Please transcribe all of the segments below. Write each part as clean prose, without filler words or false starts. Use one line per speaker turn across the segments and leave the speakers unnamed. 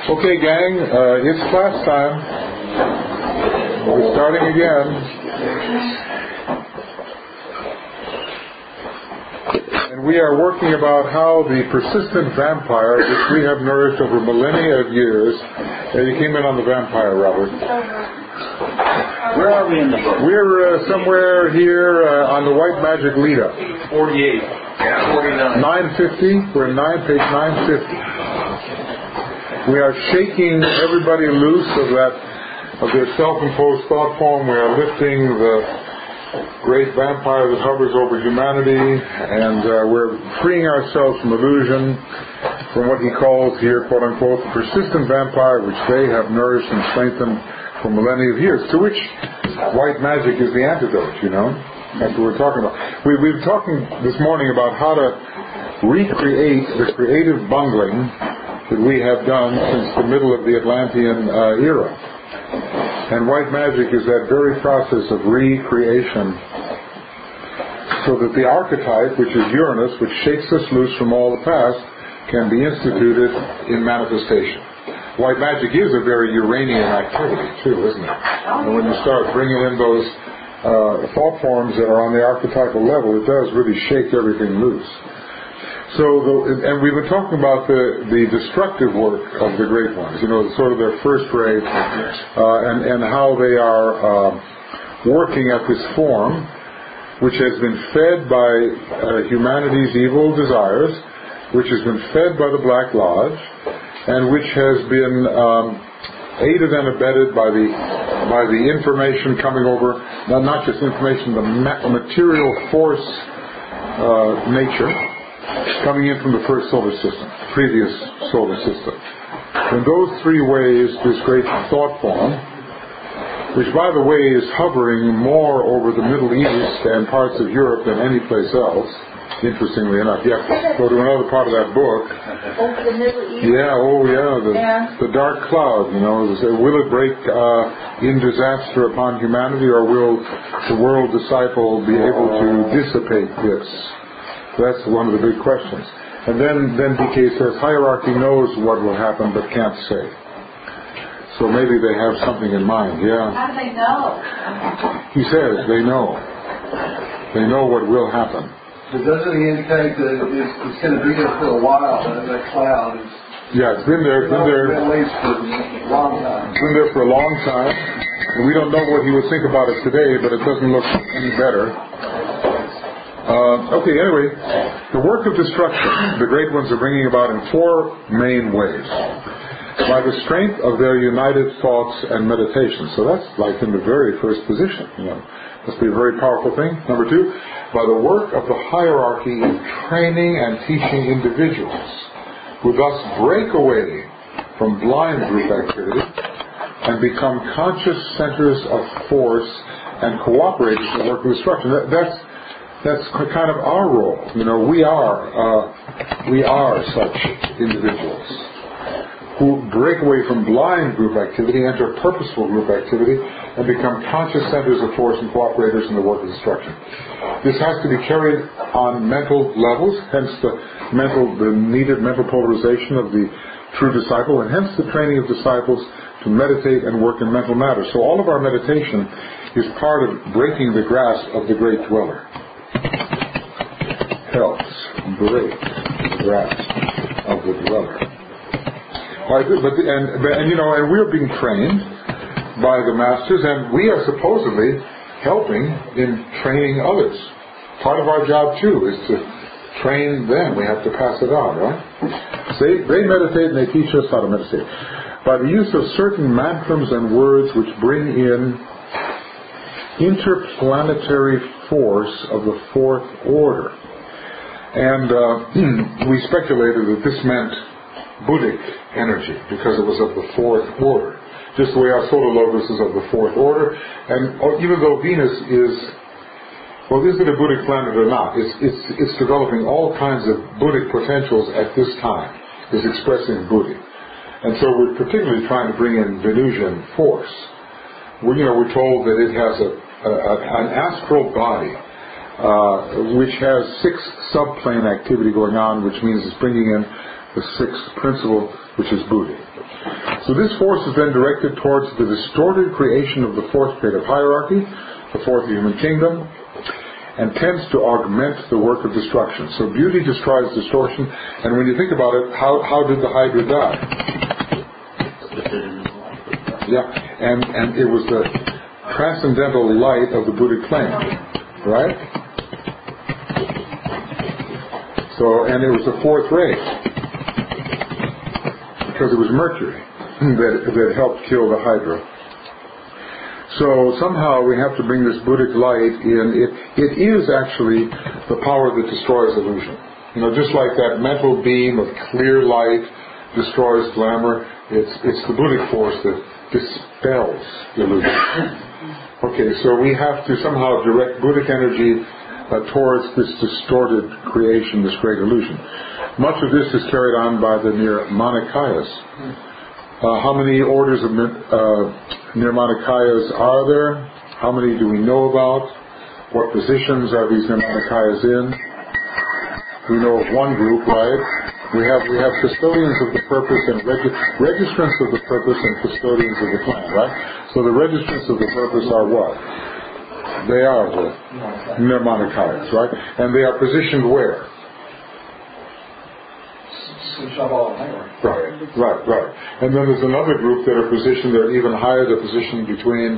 Okay, gang, it's class time. We're starting again. And we are working about how the persistent vampire, which we have nourished over millennia of years. You came in on the vampire, Robert.
Where are we in the book?
We're somewhere here on the White Magic Leda.
48. Yeah, 49.
950. We're on page 950. We are shaking everybody loose of their self-imposed thought form. We are lifting the great vampire that hovers over humanity, and we're freeing ourselves from illusion, from what he calls here, quote unquote, the persistent vampire which they have nourished and strengthened for millennia of years, to which white magic is the antidote, you know. That's what we're talking about. We've been talking this morning about how to recreate the creative bungling that we have done since the middle of the Atlantean era. And white magic is that very process of recreation, so that the archetype, which is Uranus, which shakes us loose from all the past, can be instituted in manifestation. White magic is a very Uranian activity too, isn't it? And when you start bringing in those thought forms that are on the archetypal level, it does really shake everything loose. And we've been talking about the destructive work of the great ones, you know, sort of their first ray, and how they are working at this form, which has been fed by humanity's evil desires, which has been fed by the Black Lodge, and which has been aided and abetted by the information coming over, not just information, the material force nature coming in from the first solar system, previous solar system. In those three ways, this great thought form, which by the way is hovering more over the Middle East and parts of Europe than any place else, interestingly enough. You have to go to another part of that book.
Over the Middle East?
Yeah, the dark cloud, you know. Will it break in disaster upon humanity, or will the world disciple be able to dissipate this? That's one of the big questions. And then DK says, hierarchy knows what will happen but can't say. So maybe they have something in mind, yeah.
How do they know?
He says they know. They know what will happen.
But doesn't he indicate that it's going to be there for a while, that cloud is...
Yeah, it's been there.
At least for a long time.
It's been there for a long time. And we don't know what he would think about it today, but it doesn't look any better. Anyway, the work of destruction, the great ones are bringing about in four main ways. By the strength of their united thoughts and meditations. So that's like in the very first position, you know. Must be a very powerful thing. Number two, by the work of the hierarchy in training and teaching individuals, who thus break away from blind group activity and become conscious centers of force and cooperate in the work of destruction. That's kind of our role. You know, we are such individuals who break away from blind group activity, enter purposeful group activity, and become conscious centers of force and cooperators in the work of destruction. This has to be carried on mental levels, hence the needed mental polarization of the true disciple, and hence the training of disciples to meditate and work in mental matters. So all of our meditation is part of breaking the grasp of the great dweller. Helps break the grasp of the dweller. And we're being trained by the masters, and we are supposedly helping in training others. Part of our job too is to train them. We have to pass it on, right? So they meditate and they teach us how to meditate by the use of certain mantrams and words which bring in interplanetary force of the fourth order. And we speculated that this meant Buddhic energy because it was of the fourth order, just the way our solar logos is of the fourth order. And even though Venus is it a Buddhic planet or not? It's developing all kinds of Buddhic potentials at this time. It's expressing Buddhi, and so we're particularly trying to bring in Venusian force. We're told that it has an astral body which has 6 subplane activity going on, which means it's bringing in the 6th principle, which is Buddhi. So this force is then directed towards the distorted creation of the fourth grade of hierarchy, the fourth human kingdom, and tends to augment the work of destruction. So beauty destroys distortion, and when you think about it, how did the Hydra die? Yeah, and it was the transcendental light of the Buddhic flame, right? So, and it was the fourth ray, because it was Mercury that helped kill the Hydra. So somehow we have to bring this Buddhic light in. It is actually the power that destroys illusion. Just like that mental beam of clear light destroys glamour, it's the Buddhic force that dispels illusion. Okay, so we have to somehow direct Buddhic energy towards this distorted creation, this great illusion. Much of this is carried on by the Nirmanakayas. How many orders of Nirmanakayas are there? How many do we know about? What positions are these Nirmanakayas in? We know of one group, right? We have custodians of the purpose and registrants of the purpose and custodians of the plan, right? So the registrants of the purpose are what? They are the Nirmanakayas, right? And they are positioned where? Right. And then there's another group that are positioned, they're even higher, they're positioned between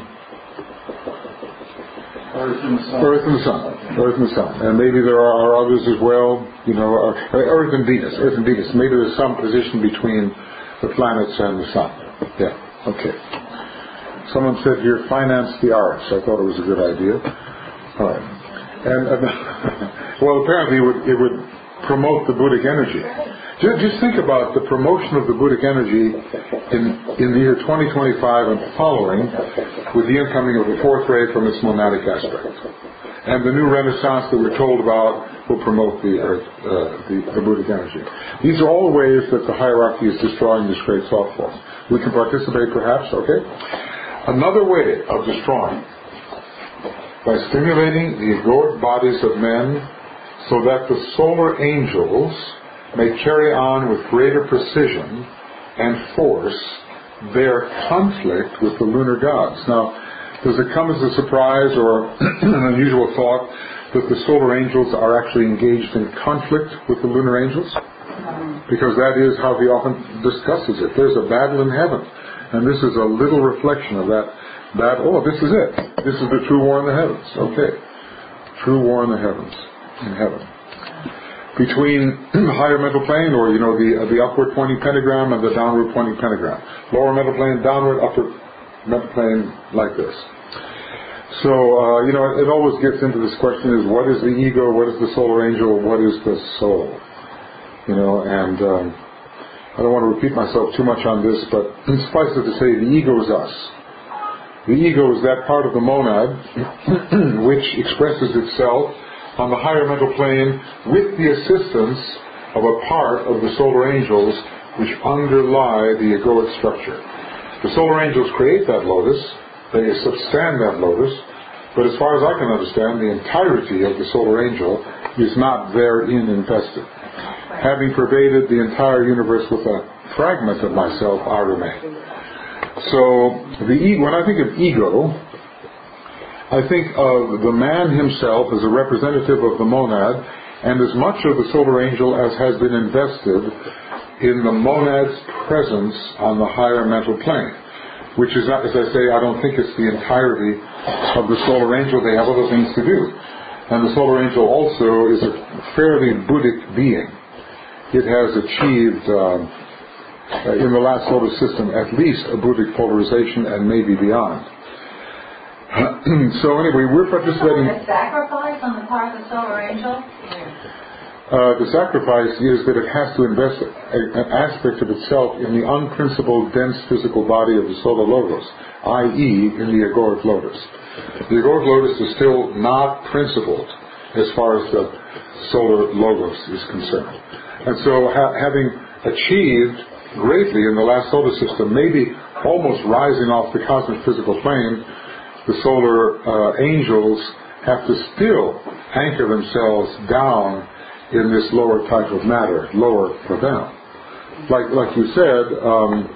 Earth and the Sun. And maybe there are others as well, Earth and Venus. Maybe there's some position between the planets and the Sun. Yeah, okay. Someone said here, finance the arts. I thought it was a good idea. All right. And well, apparently it would promote the Buddhic energy. Just think about the promotion of the Buddhic energy in the year 2025 and following, with the incoming of the fourth ray from its monadic aspect. And the new renaissance that we're told about will promote the Buddhic energy. These are all ways that the hierarchy is destroying this great thought force. We can participate perhaps, okay? Another way of destroying, by stimulating the egoic bodies of men so that the solar angels may carry on with greater precision and force their conflict with the lunar gods. Now, does it come as a surprise or an unusual thought that the solar angels are actually engaged in conflict with the lunar angels? Because that is how he often discusses it. There's a battle in heaven, and this is a little reflection of that battle. Oh, this is it. This is the true war in the heavens. Okay. True war in the heavens. In heaven. Between the higher mental plane, or the upward pointing pentagram and the downward pointing pentagram. Lower mental plane, downward, upward mental plane, like this. So, it always gets into this question is, what is the ego, what is the solar angel, what is the soul? And I don't want to repeat myself too much on this, but suffice it to say, the ego is us. The ego is that part of the monad which expresses itself on the higher mental plane with the assistance of a part of the solar angels which underlie the egoic structure. The solar angels create that lotus, they substand that lotus, but as far as I can understand, the entirety of the solar angel is not therein invested. Having pervaded the entire universe with a fragment of myself, I remain. So, when I think of ego, I think of the man himself as a representative of the monad, and as much of the solar angel as has been invested in the monad's presence on the higher mental plane. Which is not, as I say, I don't think it's the entirety of the solar angel. They have other things to do. And the solar angel also is a fairly Buddhic being. It has achieved, in the last solar system, at least a Buddhic polarization and maybe beyond. So anyway, we're participating.
A sacrifice on the part of the solar angel?
The sacrifice is that it has to invest an aspect of itself in the unprincipled, dense physical body of the solar logos, i.e. in the egoic lotus. The egoic lotus is still not principled as far as the solar logos is concerned. And so having achieved greatly in the last solar system, maybe almost rising off the cosmic physical plane, the solar angels have to still anchor themselves down in this lower type of matter, lower for them. Like you said,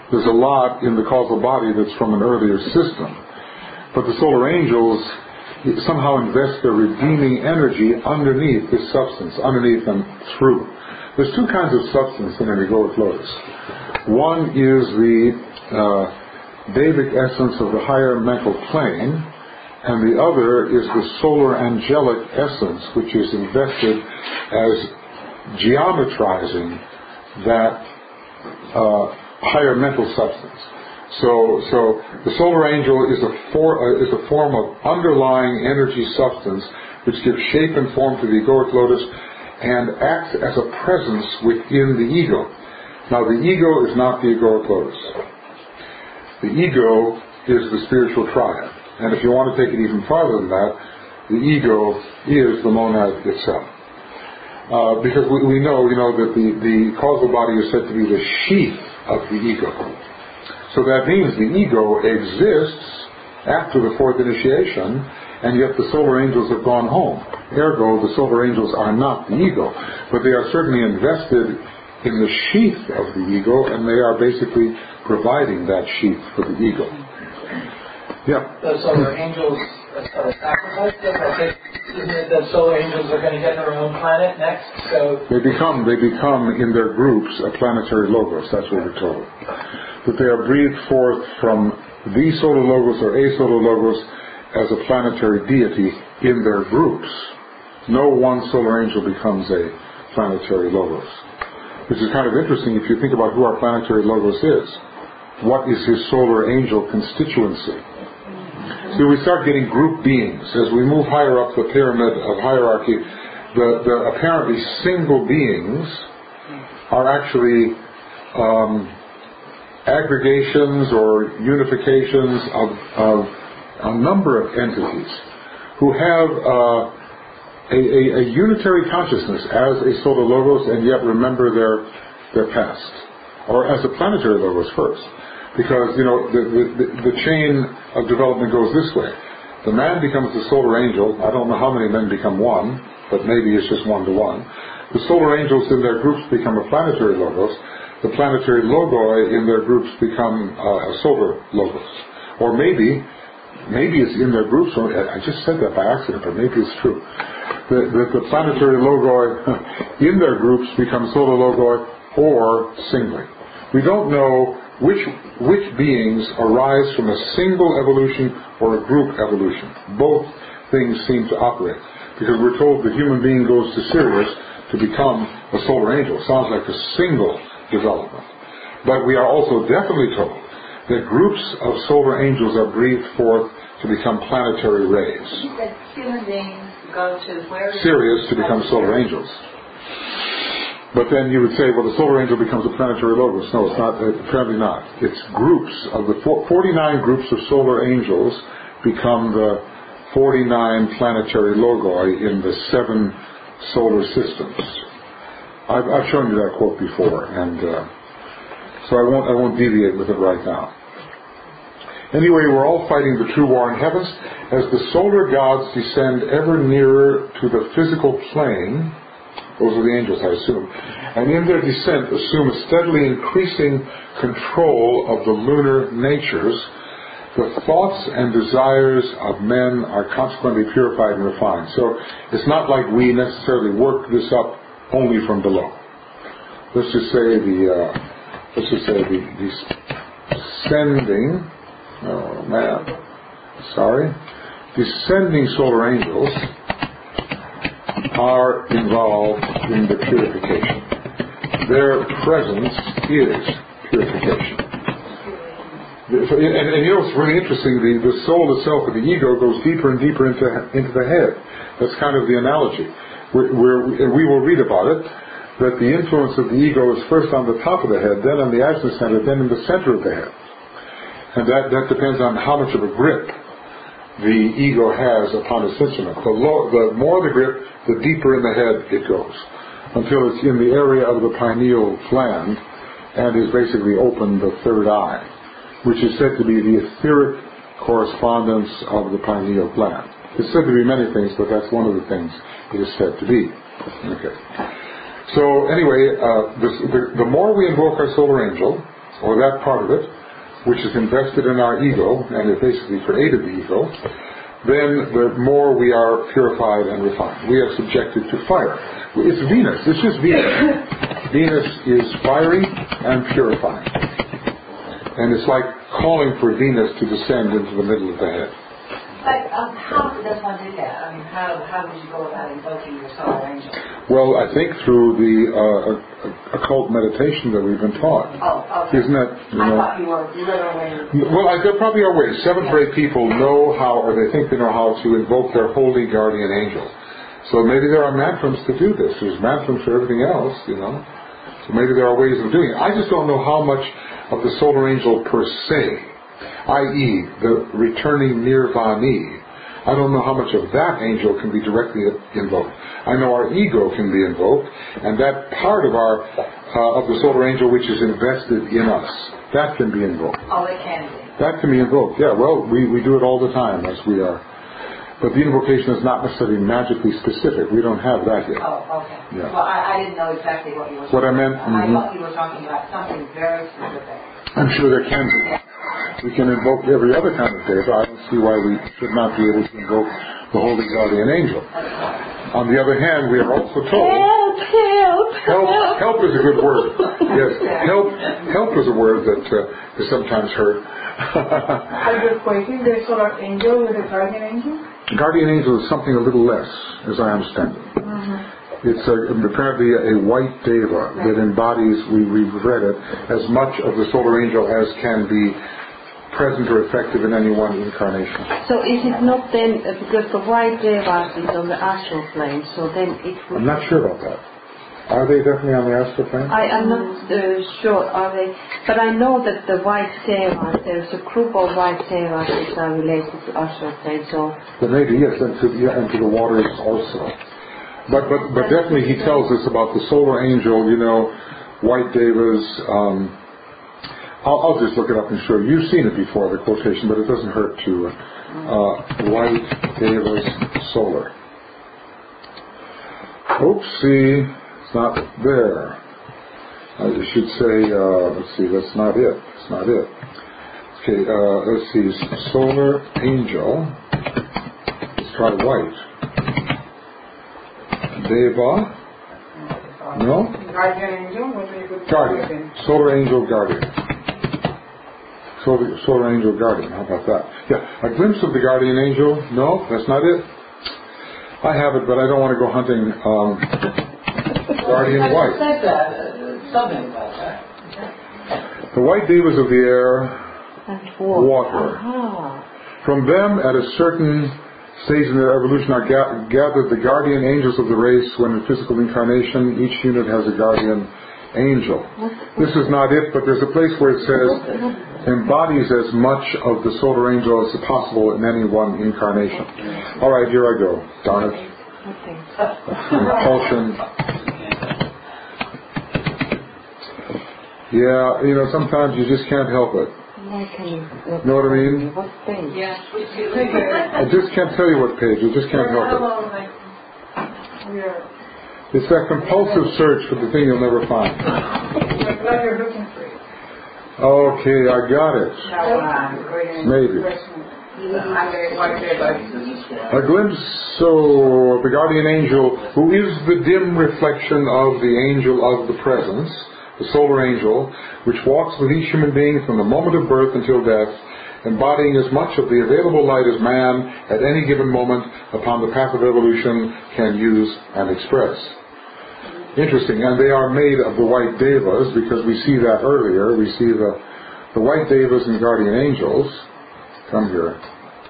there's a lot in the causal body that's from an earlier system. But the solar angels somehow invest their redeeming energy underneath this substance, underneath and through. There's two kinds of substance in an egoic lotus. One is the Davic essence of the higher mental plane, and the other is the solar angelic essence, which is invested as geometrizing that higher mental substance. So the solar angel is a form of underlying energy substance which gives shape and form to the egoic lotus and acts as a presence within the ego. Now the ego is not the egoic lotus. The ego is the spiritual triad. And if you want to take it even farther than that, the ego is the monad itself. Because we know that the causal body is said to be the sheath of the ego. So that means the ego exists after the fourth initiation, and yet the solar angels have gone home. Ergo, the solar angels are not the ego, but they are certainly invested in the sheath of the ego, and they are basically providing that sheath for the ego. Yeah.
The solar angels sacrifice them? Isn't it that solar angels are going to get their own planet next? So
They become in their groups a planetary logos. That's what we're told. That they are breathed forth from the solar logos or a solar logos as a planetary deity in their groups. No one solar angel becomes a planetary logos. Which is kind of interesting if you think about who our planetary logos is. What is his solar angel constituency? See, we start getting group beings. As we move higher up the pyramid of hierarchy, the apparently single beings are actually aggregations or unifications of a number of entities who have a unitary consciousness as a solar logos and yet remember their past, or as a planetary logos first. Because, the chain of development goes this way. The man becomes the solar angel. I don't know how many men become one, but maybe it's just 1 to 1. The solar angels in their groups become a planetary logos. The planetary logoi in their groups become a solar logos. Or maybe it's in their groups, or I just said that by accident, but maybe it's true. The planetary logoi in their groups become solar logoi or singly. We don't know which beings arise from a single evolution or a group evolution. Both things seem to operate. Because we're told the human being goes to Sirius to become a solar angel. Sounds like a single development. But we are also definitely told that groups of solar angels are breathed forth to become planetary rays.
You said human beings go to where?
Sirius to become solar angels. But then you would say, well, the solar angel becomes a planetary logos. No, it's not. Apparently not. It's groups of the 49 groups of solar angels become the 49 planetary logoi in the 7 solar systems. I've shown you that quote before, and so I won't deviate with it right now. Anyway, we're all fighting the true war in heavens as the solar gods descend ever nearer to the physical plane. Those are the angels, I assume. And in their descent assume a steadily increasing control of the lunar natures. The thoughts and desires of men are consequently purified and refined. So it's not like we necessarily work this up only from below. Let's just say the descending solar angels are involved in the purification. Their presence is purification. And it's really interesting, the soul itself of the ego goes deeper and deeper into the head. That's kind of the analogy. We will read about it, that the influence of the ego is first on the top of the head, then on the Ajna center, then in the center of the head. And that depends on how much of a grip the ego has upon its instrument. The more the grip, the deeper in the head it goes, until it's in the area of the pineal gland and is basically opened the third eye, which is said to be the etheric correspondence of the pineal gland. It's said to be many things, but that's one of the things it is said to be. Okay. So anyway, the more we invoke our solar angel, or that part of it, which is invested in our ego, and it basically created the ego, then the more we are purified and refined. We are subjected to fire. It's Venus. It's just Venus. Venus is fiery and purifying. And it's like calling for Venus to descend into the middle of the head.
But how does one do that? I mean, how would you go about invoking your solar angel?
Well, I think through the occult meditation that we've been taught.
Oh, okay.
Isn't that,
I thought you were literally...
Well, there probably are ways. Seventh grade people know how, or they think they know how to invoke their holy guardian angel. So maybe there are mantrams to do this. There's mantrams for everything else, So maybe there are ways of doing it. I just don't know how much of the solar angel per se, i.e., the returning Nirvani, I don't know how much of that angel can be directly invoked. I know our ego can be invoked, and that part of the solar angel which is invested in us, that can be invoked.
Oh, it can be.
That can be invoked. Yeah, well, we do it all the time as we are. But the invocation is not necessarily magically specific. We don't have that yet.
Oh, okay.
Yeah.
Well, I didn't know exactly what you were saying.
What I meant?
I thought you were talking about something very specific.
I'm sure there can be. We can invoke every other kind of deva. I don't see why we should not be able to invoke the Holy Guardian Angel. On the other hand, we are also told... Help is a good word. Yes, help is a word that is sometimes heard.
Are you equating the solar angel with the guardian angel?
Guardian angel is something a little less, as I understand it. It's apparently a white deva that embodies, we've read it, as much of the solar angel as can be present or effective in any one incarnation.
So is it not then, because the white deva is on the astral plane, so then it would...
I'm not sure about that. Are they definitely on the astral plane?
I am not sure, are they? But I know that the white devas, there's a group of white devas which are related to astral plane, so...
But maybe, yes, and to the waters also. But definitely he tells us about the solar angel, white devas. I'll just look it up and show you. You've seen it before, the quotation, but it doesn't hurt to white devas solar. Oopsie, it's not there. I should say, let's see, that's not it. It's not it. Okay, let's see, solar angel. Let's try white. Deva. No?
Guardian angel? What do you put?
Guardian. Solar angel guardian. Solar angel guardian. How about that? Yeah. A glimpse of the guardian angel. No, that's not it. I have it, but I don't want to go hunting guardian white.
Said that, something about that.
The white devas of the air,
and
water. From them, at a certain stage in their evolution, are gathered the guardian angels of the race. When in physical incarnation, each unit has a guardian angel. This is not it, but there's a place where it says embodies as much of the solar angel as possible in any one incarnation. All right, here I go. Darn it. Compulsion. Yeah, sometimes you just can't help it. Know what I mean?
What page?
Yeah.
I just can't tell you what page. I just can't help it. It's that compulsive search for the thing you'll never find.
Like you're looking for it.
Okay, I got it. Maybe. A glimpse of the guardian angel, who is the dim reflection of the angel of the presence, the solar angel, which walks with each human being from the moment of birth until death, embodying as much of the available light as man at any given moment upon the path of evolution can use and express. Interesting, and they are made of the white devas, because we see that earlier. We see the white devas and guardian angels. Come here.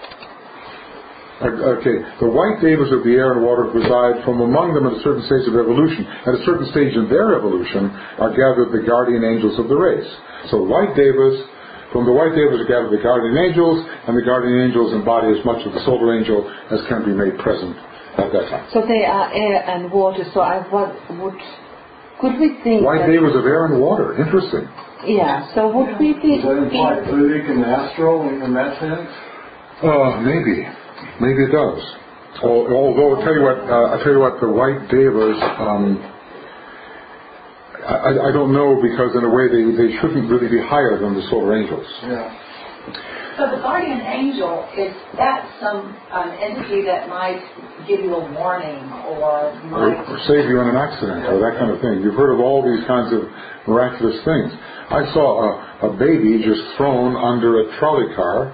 Okay, the white devas of the air and water reside. From among them at a certain stage of evolution. At a certain stage in their evolution are gathered the guardian angels of the race. So white devas, from the white devas are gathered the guardian angels, and the guardian angels embody as much of the solar angel as can be made present at that time.
So they are air and water, so could we think
white devas of air and water, interesting.
Yeah, so would we think...
Does that imply Buddhic and astral in that sense?
Maybe. Maybe it does. Although I'll tell you what, the white devas, I don't know, because in a way they shouldn't really be higher than the solar angels.
Yeah.
So the guardian angel, is that some entity that might give you a warning or might...
Or save you in an accident or that kind of thing. You've heard of all these kinds of miraculous things. I saw a baby just thrown under a trolley car.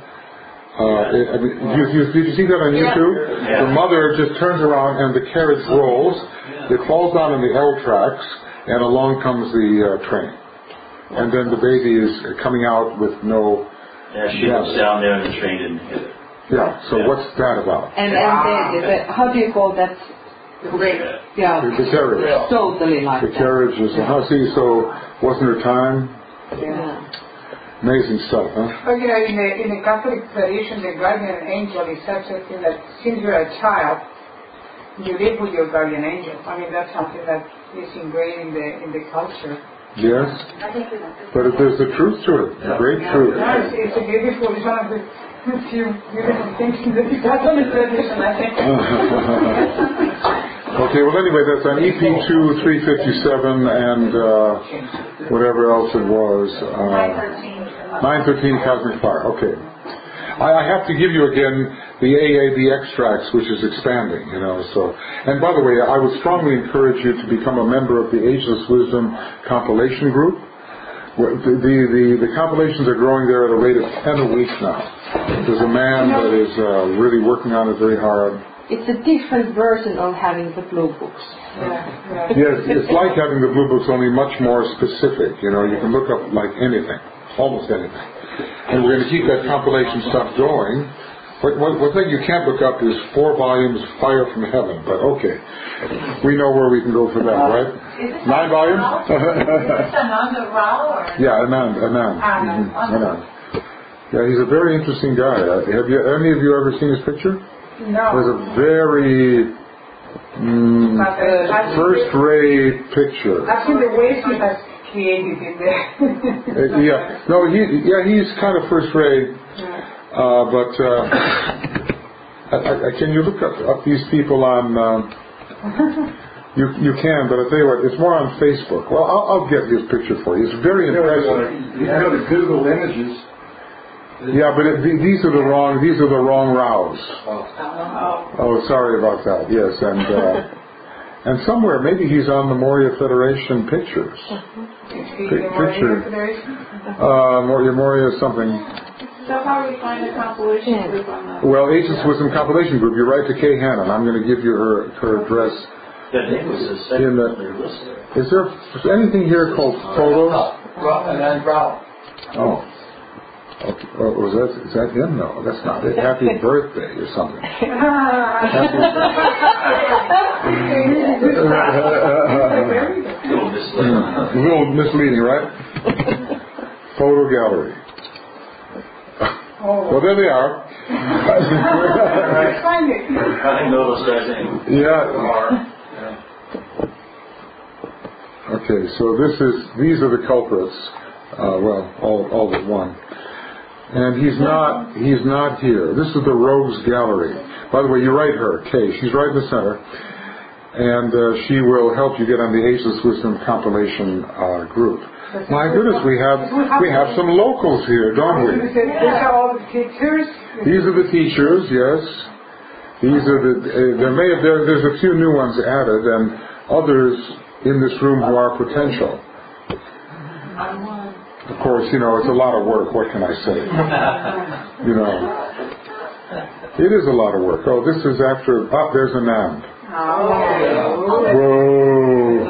Did you see that on YouTube?
Yeah.
The mother just turns around and the carriage rolls. It falls down in the L tracks, and along comes the train. And then the baby is coming out with no...
Yeah, she was down there and the train didn't hit it.
Yeah, so what's that about?
And how do you call that? Yeah.
The carriage.
Totally like
The carriage is... so wasn't her time?
Yeah.
Amazing stuff, huh?
But in the Catholic tradition, the guardian angel is such a thing that since you're a child, you live with your guardian angel. I mean, that's something that is ingrained in the culture.
Yes, but there's a truth to it, a great truth.
Yeah, it's a beautiful, it's one of the few beautiful things in the Catholic tradition, I think.
Okay, well anyway, that's on EP2 357 and whatever else it was. 913 Cosmic Fire. Okay. I have to give you again the AAB extracts, which is expanding, so. And by the way, I would strongly encourage you to become a member of the Ageless Wisdom compilation group. The compilations are growing there at a rate of 10 a week now. There's a man that is really working on it very hard.
It's a different version of having the blue books.
Yes, it's like having the blue books, only much more specific. You can look up like anything, almost anything. And we're going to keep that compilation stuff going. One thing you can't look up is 4 volumes of Fire from Heaven, but okay. We know where we can go for that, right? 9 volumes?
Is this Ananda Rao?
Yeah, Anand. Anand. Yeah, he's a very interesting guy. Have any of you ever seen his picture?
No.
There's a very first-rate picture.
I've seen the ways he has created in there.
He's kind of first-rate. But can you look up these people on? You can, but I'll tell you what, it's more on Facebook. Well, I'll get his picture for you. It's very impressive.
You go to Google Images.
Yeah, but these are the wrong Raos. Oh, sorry about that. Yes, and somewhere maybe he's on the Moria Federation pictures. Picture. Moria something.
So how do we find a compilation group on that?
Well, Ageless Wisdom compilation group. You write to Kay Hannon. I'm going to give you her address.
That name was the second on their list there.
Is there anything here called photos?
Rao.
Oh. Okay. Oh, is that him? No, that's not it. Happy birthday or something. A little misleading, right? Photo gallery. Well, there they are.
I noticed that name.
Yeah. Okay, so these are the culprits. All but one. And he's not here. This is the Rogues Gallery. By the way, you write her, Kay. She's right in the center. And she will help you get on the Ageless Wisdom compilation group. My goodness, we have some locals here, don't we?
These are all the teachers?
These are the teachers, yes. These are there's a few new ones added, and others in this room who are potential. Of course, it's a lot of work. What can I say? It is a lot of work. Oh, this is after. There's Anand. Whoa.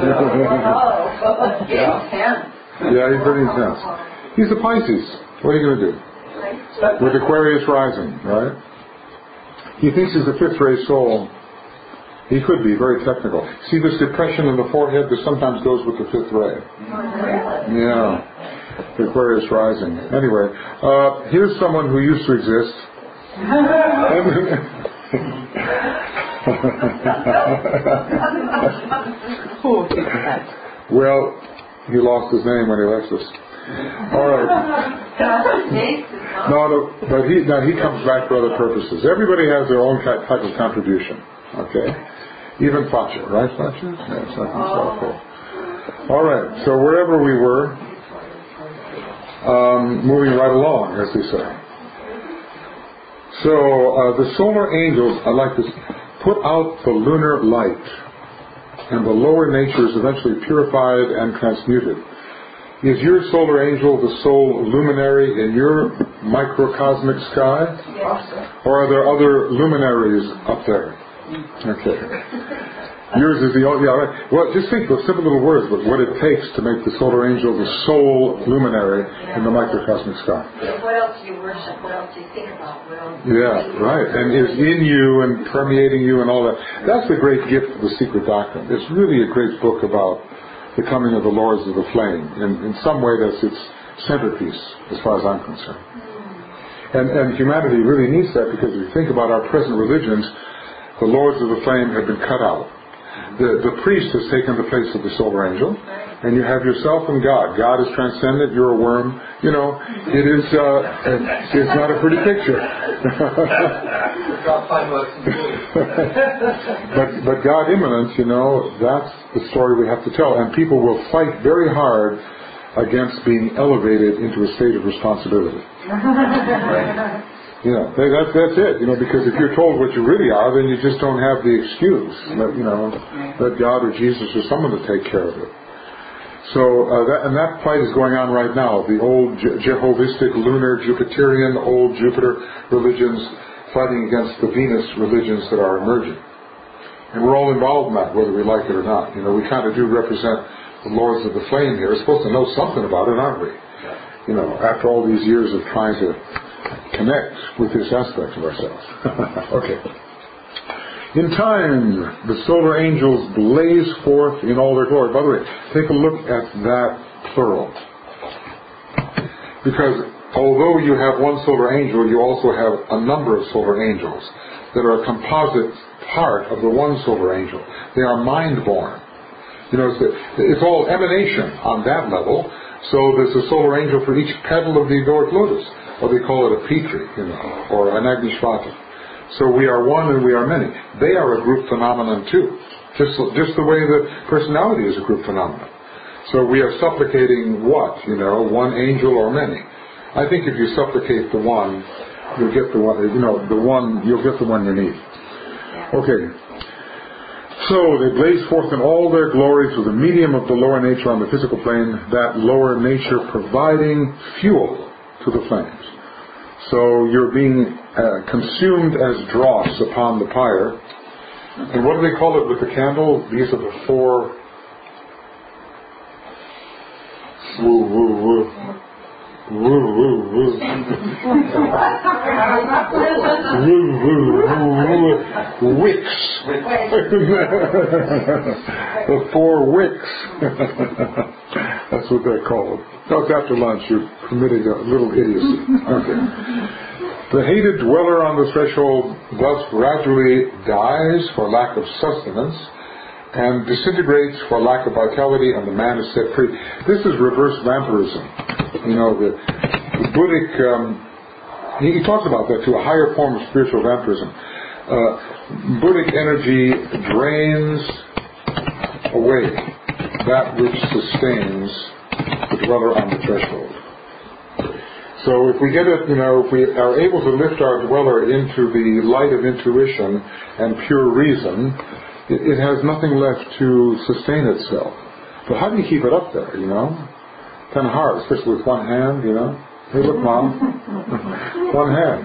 Yeah, he's very intense. He's a Pisces. What are you going to do? With Aquarius rising, right? He thinks he's a fifth-ray soul. He could be very technical. See this depression in the forehead that sometimes goes with the fifth ray. Yeah. Aquarius rising. Anyway, here's someone who used to exist. Well, he lost his name when he left us. All right. No, but he comes back for other purposes. Everybody has their own type of contribution. Okay? Even Facha, right, Facha? Yeah, it's not so cool. All right, so wherever we were, moving right along, as they say. So the solar angels, I like this, put out the lunar light, and the lower nature is eventually purified and transmuted. Is your solar angel the sole luminary in your microcosmic sky?
Yes.
Or are there other luminaries up there? Okay. Yours is the only, yeah, right. Well, just think of simple little words, but what it takes to make the solar angel the sole luminary in the microcosmic sky.
What else do you worship? What else do you think about?
Yeah, right. And is in you and permeating you and all that. That's the great gift of the Secret Doctrine. It's really a great book about the coming of the Lords of the Flame. In some way, that's its centerpiece, as far as I'm concerned. And humanity really needs that, because if you think about our present religions, the Lords of the Flame have been cut out. The priest has taken the place of the solar angel, and you have yourself and God. God is transcendent, you're a worm. You know, it's not a pretty picture. but God immanent, you know, that's the story we have to tell. And people will fight very hard against being elevated into a state of responsibility. You know, that's it, you know, because if you're told what you really are, then you just don't have the excuse, let God or Jesus or someone to take care of it. So, that fight is going on right now. The old Jehovistic, lunar, Jupiterian, old Jupiter religions fighting against the Venus religions that are emerging. And we're all involved in that, whether we like it or not. You know, we kind of do represent the Lords of the Flame here. We're supposed to know something about it, aren't we? You know, after all these years of trying to connect with this aspect of ourselves. Okay. In time, the solar angels blaze forth in all their glory. By the way, take a look at that plural. Because although you have one solar angel, you also have a number of solar angels that are a composite part of the one solar angel. They are mind-born. You know, it's all emanation on that level. So there's a solar angel for each petal of the Agoric Lotus. Or they call it a Petri, you know, or an Agnishvata. So we are one and we are many. They are a group phenomenon too. Just the way that personality is a group phenomenon. So we are supplicating what? You know, one angel or many. I think if you supplicate the one, you'll get the one, you know, you'll get the one you need. Okay. So they blaze forth in all their glory through the medium of the lower nature on the physical plane, that lower nature providing fuel to the flames. So you're being consumed as dross upon the pyre. And what do they call it with the candle? These are the four wicks. The four wicks. That's what they're called. That's after lunch. You're committing a little idiocy. Okay. The hated dweller on the threshold thus gradually dies for lack of sustenance and disintegrates for lack of vitality, and the man is set free. This is reverse vampirism. You know, the Buddhic, he talks about that too, a higher form of spiritual vampirism. Buddhic energy drains away that which sustains the dweller on the threshold. So if we get it, you know, if we are able to lift our dweller into the light of intuition and pure reason, it has nothing left to sustain itself. But how do you keep it up there, you know? Kind of hard, especially with one hand, you know? Hey, look, Mom. One hand.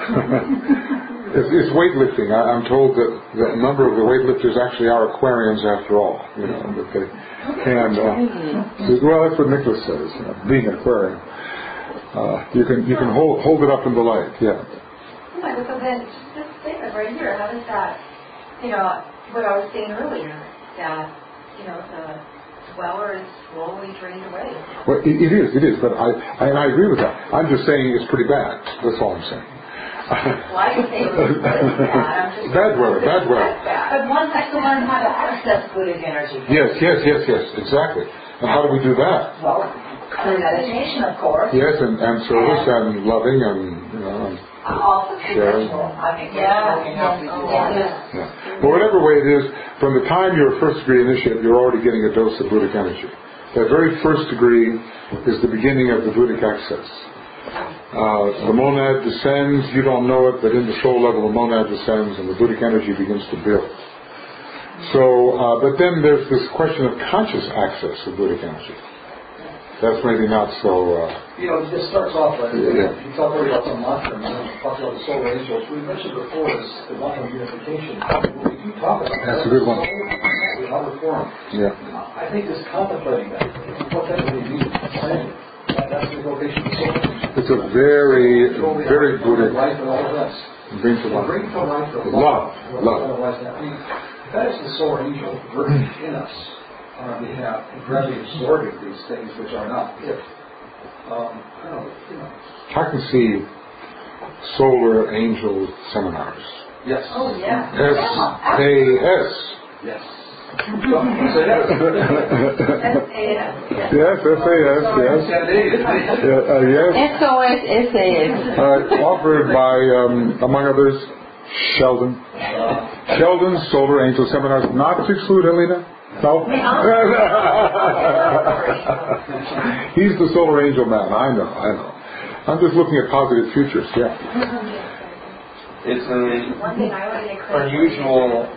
It's weightlifting. I'm told that a number of the weightlifters actually are aquarians after all, you know, that they can, well, that's what Nicholas says, you know, being an aquarium. You can hold it up in the light, yeah.
So then, this statement right here, how does that, you know, what I was saying earlier, that, you know, the dweller is slowly drained away.
Well, it is, but I agree with that. I'm just saying it's pretty bad. That's all I'm saying.
Well, I didn't say it was bad.
Bad weather.
But one has to learn how to access Buddhic energy.
Yes, exactly. And how do we do that?
Well, through meditation, of course.
Yes, and service and loving and, you know.
Also
Sharon?
I think we're working out these
Yeah. But whatever way it is, from the time you're a first degree initiate, you're already getting a dose of Buddhic energy. That very first degree is the beginning of the Buddhic access. The monad descends, you don't know it, but in the soul level the monad descends and the Buddhic energy begins to build. So, but then there's this question of conscious access of Buddhic energy. That's maybe not so...
it just starts off like, you talk already about some mantra, and then talk about the solar angels. We mentioned before this, the mantra of unification. We do talk about that.
That's a good one.
In other form.
Yeah.
I think just contemplating that, what that really means, saying, that's the vocation of the soul.
It's a very, very Buddhic...
Life and all of this.
Bring to life.
Bring to life the
love.
That is the solar angel working in us on our behalf and gradually absorbing these things which are not it.
I can see solar angel seminars.
Yes.
Oh, yeah.
SAS.
Yes.
Yes, SAS, yes. Yes.
SOS, SAS.
Offered by, among others, Sheldon. Sheldon's Solar Angel Seminars, not to exclude Helena. No. He's the Solar Angel man, I know. I'm just looking at positive futures, yeah.
It's an unusual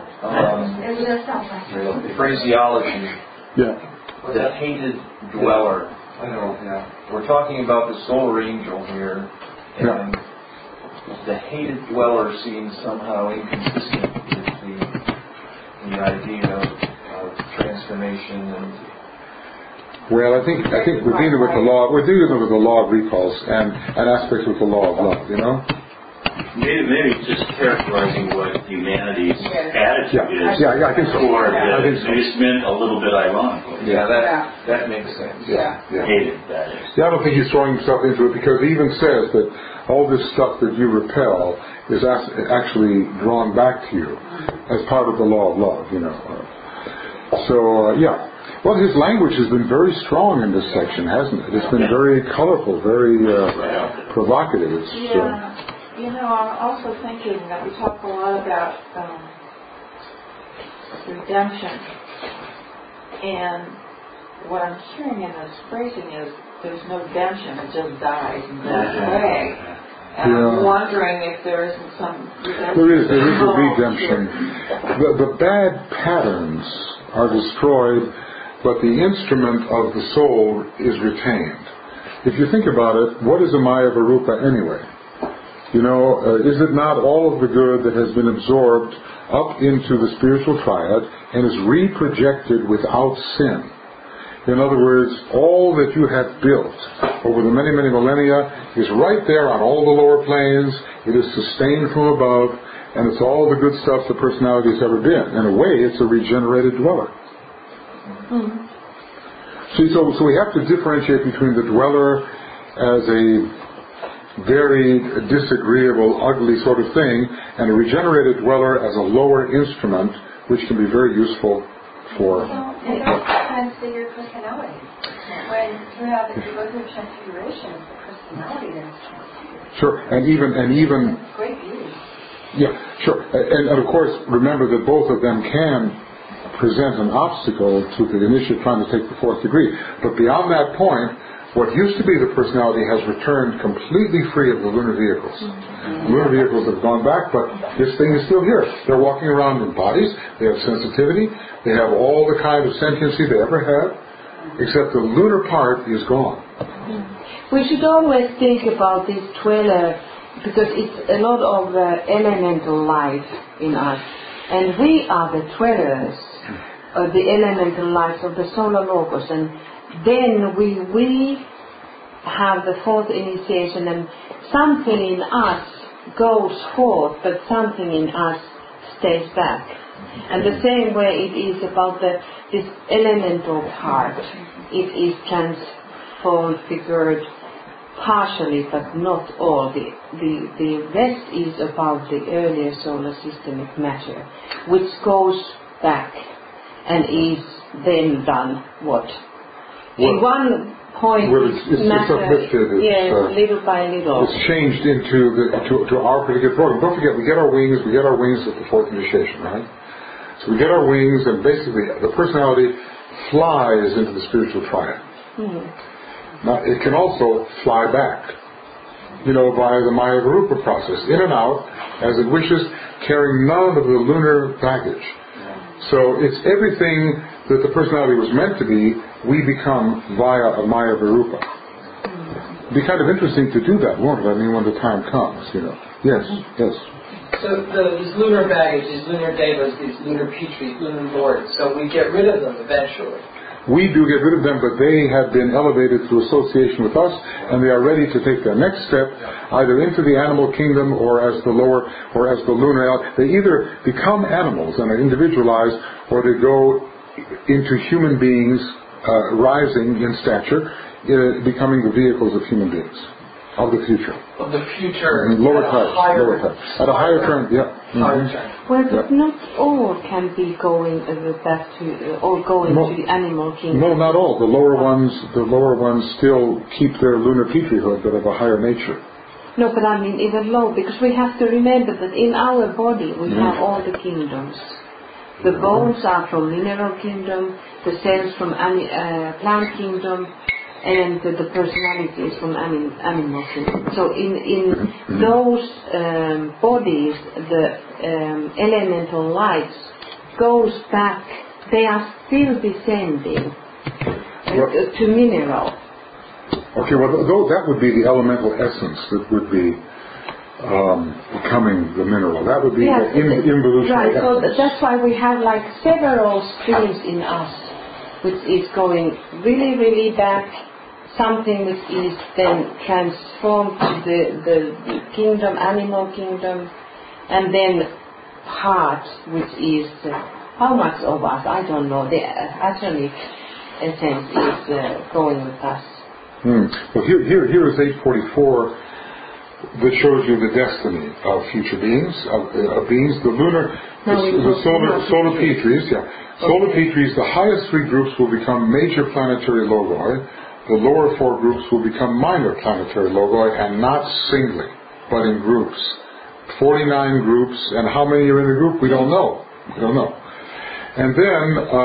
phraseology.
Yeah.
The hated dweller.
I know, yeah.
We're talking about the solar angel here, and the hated dweller seems somehow inconsistent with the idea of transformation and.
Well, I think we're dealing with the law. We're dealing with the law of repulse and aspects with the law of love. You know.
Maybe just characterizing what humanity's attitude is.
Yeah, I think so.
I think so. It's meant a little bit ironically.
Yeah, that makes sense.
Yeah.
Hated, that is.
Yeah, I don't think he's throwing himself into it because he even says that all this stuff that you repel is actually drawn back to you as part of the law of love. You know. Well, his language has been very strong in this section, hasn't it? It's been very colorful, very provocative.
I'm also thinking that we talk a lot about redemption, and what I'm hearing in this phrasing is there's no redemption, it just dies and goes away. And I'm wondering if there isn't some redemption.
There is a redemption. The bad patterns are destroyed, but the instrument of the soul is retained. If you think about it, what is a Maya Varupa anyway? You know, is it not all of the good that has been absorbed up into the spiritual triad and is reprojected without sin? In other words, all that you have built over the many, many millennia is right there on all the lower planes. It is sustained from above, and it's all the good stuff the personality has ever been. In a way, it's a regenerated dweller.
Mm-hmm.
See, so we have to differentiate between the dweller as a very disagreeable, ugly sort of thing, and a regenerated dweller as a lower instrument, which can be very useful for...
It also transfigures personality. When you go through transfiguration, it's the personality that is transfigured.
Sure, and even
Great beauty.
Yeah, sure. And of course, remember that both of them can present an obstacle to the initiate trying to take the fourth degree. But beyond that point, what used to be the personality has returned completely free of the lunar vehicles. The lunar vehicles have gone back, but this thing is still here. They're walking around in bodies, they have sensitivity, they have all the kind of sentiency they ever had, except the lunar part is gone.
We should always think about this dweller, because it's a lot of elemental life in us. And we are the dwellers of the elemental life of the solar logos. And then we have the fourth initiation, and something in us goes forth, but something in us stays back. And the same way it is about this elemental part. It is transfigured partially, but not all. The rest is about the earlier solar systemic matter, which goes back and is then done what? In one point
Well, it's uplifted.
Little by little.
It's changed to our particular program. Don't forget, we get our wings at the fourth initiation, right? So we get our wings, and basically the personality flies into the spiritual triad. Now, it can also fly back, via the Maya Varupa process, in and out, as it wishes, carrying none of the lunar baggage. So it's everything that the personality was meant to be, we become via a Maya Varupa. It'd be kind of interesting to do that, won't it? I mean, when the time comes, Yes.
So these lunar baggage, these lunar devas, these lunar petries, lunar lords, so we get rid of them eventually.
We do get rid of them, but they have been elevated through association with us, and they are ready to take their next step, either into the animal kingdom or as the lower, or as the lunar. They either become animals and are individualized, or they go into human beings, rising in stature, becoming the vehicles of human beings, of the future.
Of the future.
Lower types. At a higher turn,
Well, but not all can be going back to, or going to the animal kingdom.
No, not all. The lower ones still keep their lunar petriehood, but of a higher nature.
No, but I mean even low, because we have to remember that in our body we have all the kingdoms. The bones are from mineral kingdom, the cells from plant kingdom, and the personality is from animal kingdom. So in those bodies, the elemental lights goes back. They are still descending to mineral.
Okay, well, that would be the elemental essence that would be becoming the mineral. That would be the involutionary essence.
So that's why we have like several streams in us, which is going really, really back. Something which is then transformed to the kingdom, animal kingdom, and then heart, which is how much of us, I don't know, the atomic essence is going with us.
Well, here is 844 that shows you the destiny of future beings, of beings. The lunar, the solar petries, Solar petries, the highest three groups will become major planetary logoi. The lower four groups will become minor planetary logoi, and not singly, but in groups. 49 groups, and how many are in the group? We don't know. And then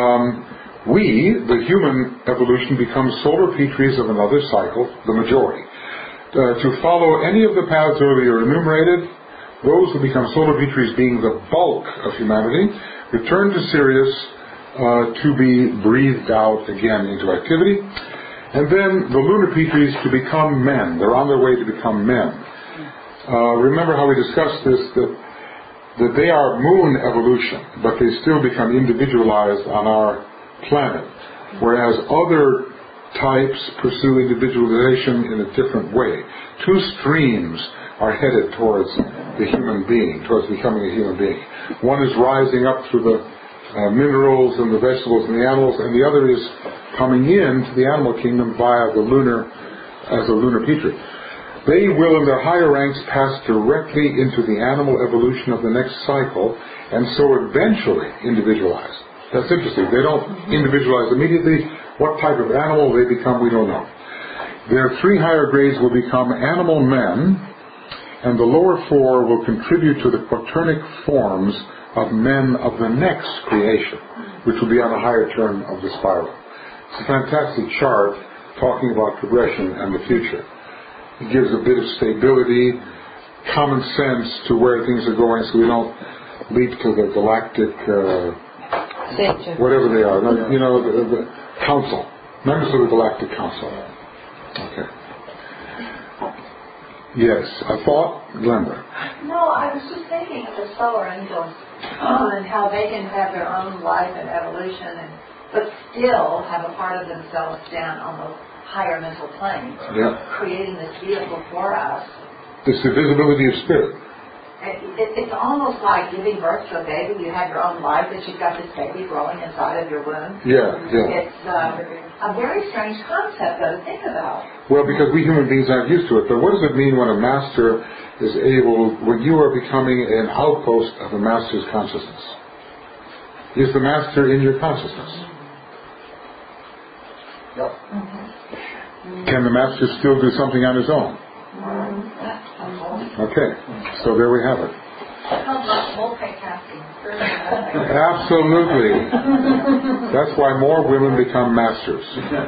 we, the human evolution, become solar petries of another cycle, the majority. To follow any of the paths earlier enumerated, those who become solar petries, being the bulk of humanity, return to Sirius to be breathed out again into activity. And then the lunar petries to become men. They're on their way to become men. Remember how we discussed this, that they are moon evolution, but they still become individualized on our planet, whereas other types pursue individualization in a different way. Two streams are headed towards the human being, towards becoming a human being. One is rising up through the minerals and the vegetables and the animals, and the other is coming into the animal kingdom via the lunar, as a lunar petri. They will, in their higher ranks, pass directly into the animal evolution of the next cycle, and so eventually individualize. That's interesting. They don't individualize immediately. What type of animal they become, we don't know. Their three higher grades will become animal men, and the lower four will contribute to the quaternic forms of men of the next creation, which will be on a higher turn of the spiral. It's a fantastic chart talking about progression and the future. It gives a bit of stability, common sense to where things are going, so we don't leap to the galactic, whatever they are. You know, the council, members of the Galactic Council. Okay. Yes, a thought, Glenda?
No, I was just thinking of the solar angels and how they can have their own life and evolution, but still have a part of themselves down on the higher mental plane, creating this vehicle for us.
This visibility of spirit.
It's almost like giving birth to a baby. You have your own life, but you've got this baby growing inside of your womb. It's a very strange concept, though, to think about.
Well, because we human beings aren't used to it. But what does it mean when a master is able, when you are becoming an outpost of a master's consciousness? Is the master in your consciousness?
Yep.
Can the master still do something on his own? Okay, so there we have it.
Multitasking.
Absolutely. That's why more women become masters.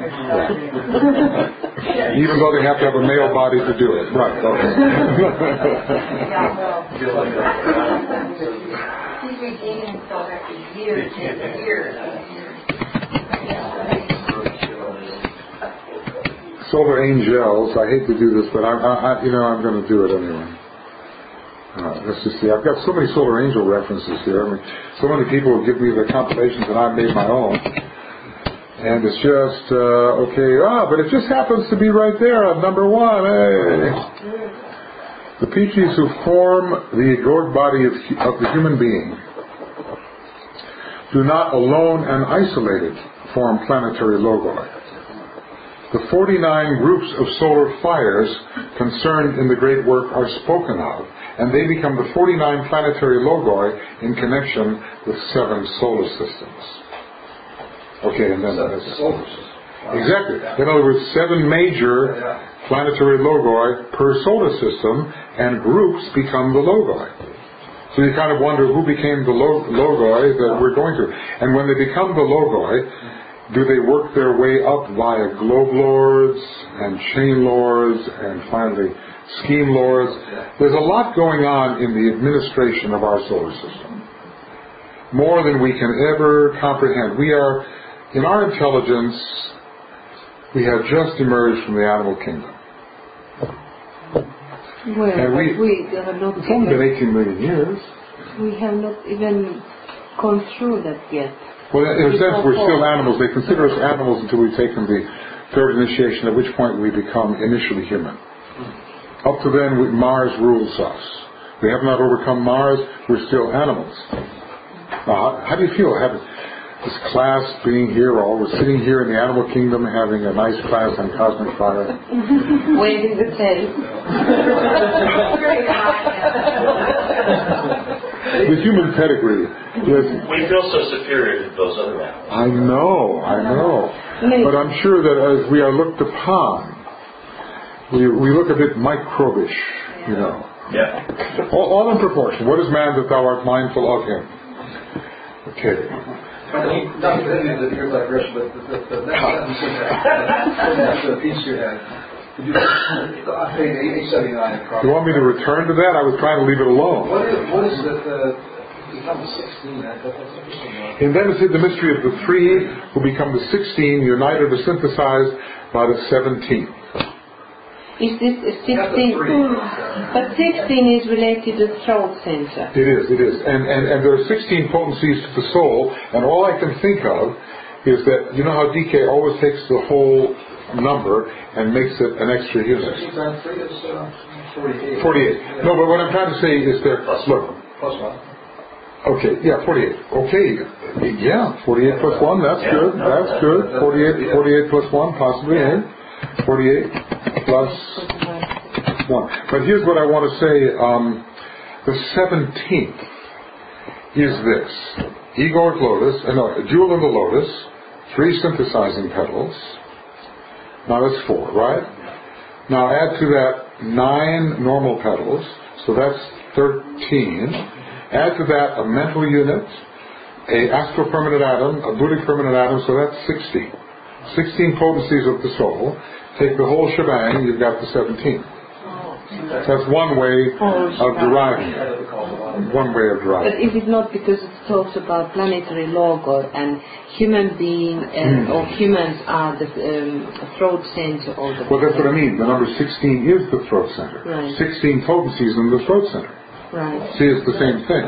Even though they have to have a male body to do it. Right, okay.
He's redeeming himself after years and years.
Solar angels. I hate to do this, but I'm going to do it anyway. Let's just see. I've got so many solar angel references here. I mean, so many people give me the compilations, and I've made my own. And it's just but it just happens to be right there on number 1. Hey. The Pichis who form the egoic body of the human being do not alone and isolated form planetary logoi. The 49 groups of solar fires concerned in the great work are spoken of, and they become the 49 planetary logoi in connection with 7 solar systems. Okay, and then
solar system. Wow.
Exactly. In other words, 7 major planetary logoi per solar system, and groups become the logoi. So you kind of wonder who became the logoi that we're going to. And when they become the logoi, do they work their way up via globe lords and chain lords and finally scheme lords? There's a lot going on in the administration of our solar system. More than we can ever comprehend. We are, in our intelligence, we have just emerged from the animal kingdom.
Well,
and
we have not
it's only been 18 million years.
We have not even gone through that yet.
Well, in a sense, we're still animals. They consider us animals until we've taken the third initiation, at which point we become initially human. Up to then, Mars rules us. We have not overcome Mars. We're still animals. Now, how do you feel having this class being here, or we're sitting here in the animal kingdom having a nice class on cosmic fire?
Waving the tail.
The human pedigree. Yes.
We feel so superior to those other animals.
I know. But I'm sure that as we are looked upon, we look a bit microbish,
Yeah.
All in proportion. What is man that thou art mindful of him? Okay.
Not to any of the pure digression, but the next sentence in that piece you had. On page 879.
You want me to return to that? I was trying to leave it alone.
What is it? Become the 16. That's interesting.
And then it's the mystery of the 3 who become the 16, united or synthesized by the 17.
Is this 16? But 16 is related to the throat center.
It is. And there are 16 potencies to the soul, and all I can think of is that, you know how DK always takes the whole number and makes it an extra unit.
16 times 3 is 48.
48. No, but what I'm trying to say is there... Look.
Plus 1.
Okay, yeah, 48. Okay, yeah, 48 plus 1, that's good. That's good. 48 plus 1, possibly, 48 plus 1. But here's what I want to say. The 17th is this. Egoic lotus, jewel in the lotus, 3 synthesizing petals. Now that's 4, right? Now add to that 9 normal petals, so that's 13. Add to that a mental unit, a astral permanent atom, a Buddhic permanent atom, so that's 16. 16 potencies of the soul. Take the whole shebang, you've got the 17. That's one way of deriving it. One way of deriving it.
But is it not because it talks about planetary logo and human being or humans are the throat center or the...
Well, that's what I mean. The number 16 is the throat center.
Right.
16 potencies in the throat center.
Right.
See, it's the same thing.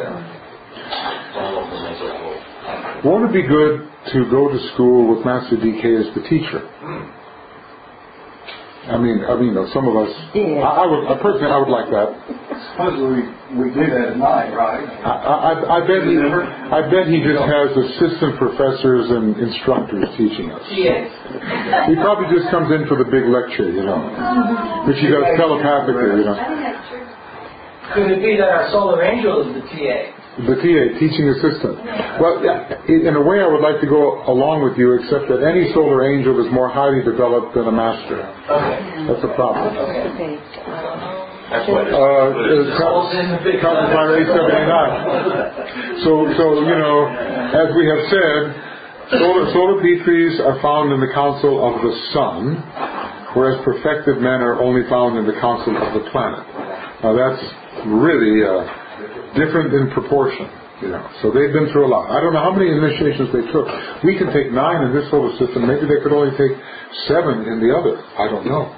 Won't it be good to go to school with Master DK as the teacher? I mean, some of us.
Yeah.
Personally, I would like that.
Supposedly we do that at night, right?
I bet he just has assistant professors and instructors teaching us.
Yes.
He probably just comes in for the big lecture, which he does telepathically,
I think that's true.
Could it be that our solar angel is the TA?
The TA, teaching assistant. Well, in a way I would like to go along with you, except that any solar angel is more highly developed than a master. That's a problem.
That's what
Counting by 879. So, as we have said, solar Petries are found in the council of the sun, whereas perfected men are only found in the council of the planet. Now that's really different in proportion, So they've been through a lot. I don't know how many initiations they took. We can take 9 in this solar system. Maybe they could only take 7 in the other. I don't know.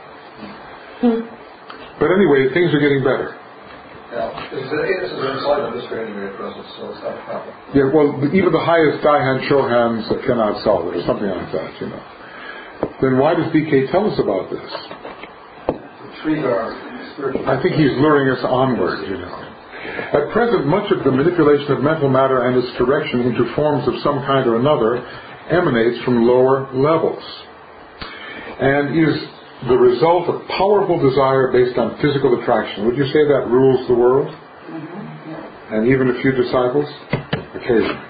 But anyway, things are getting better.
Yeah, this is inside of this anyway, present, so it's not a problem.
Yeah, well, even the highest Daihan Chohans cannot solve it, or something like that, Then why does DK tell us about this?
Trees are spiritual.
I think he's luring us onward, At present, much of the manipulation of mental matter and its direction into forms of some kind or another emanates from lower levels, and is the result of powerful desire based on physical attraction. Would you say that rules the world? Mm-hmm. And even a few disciples? Occasionally.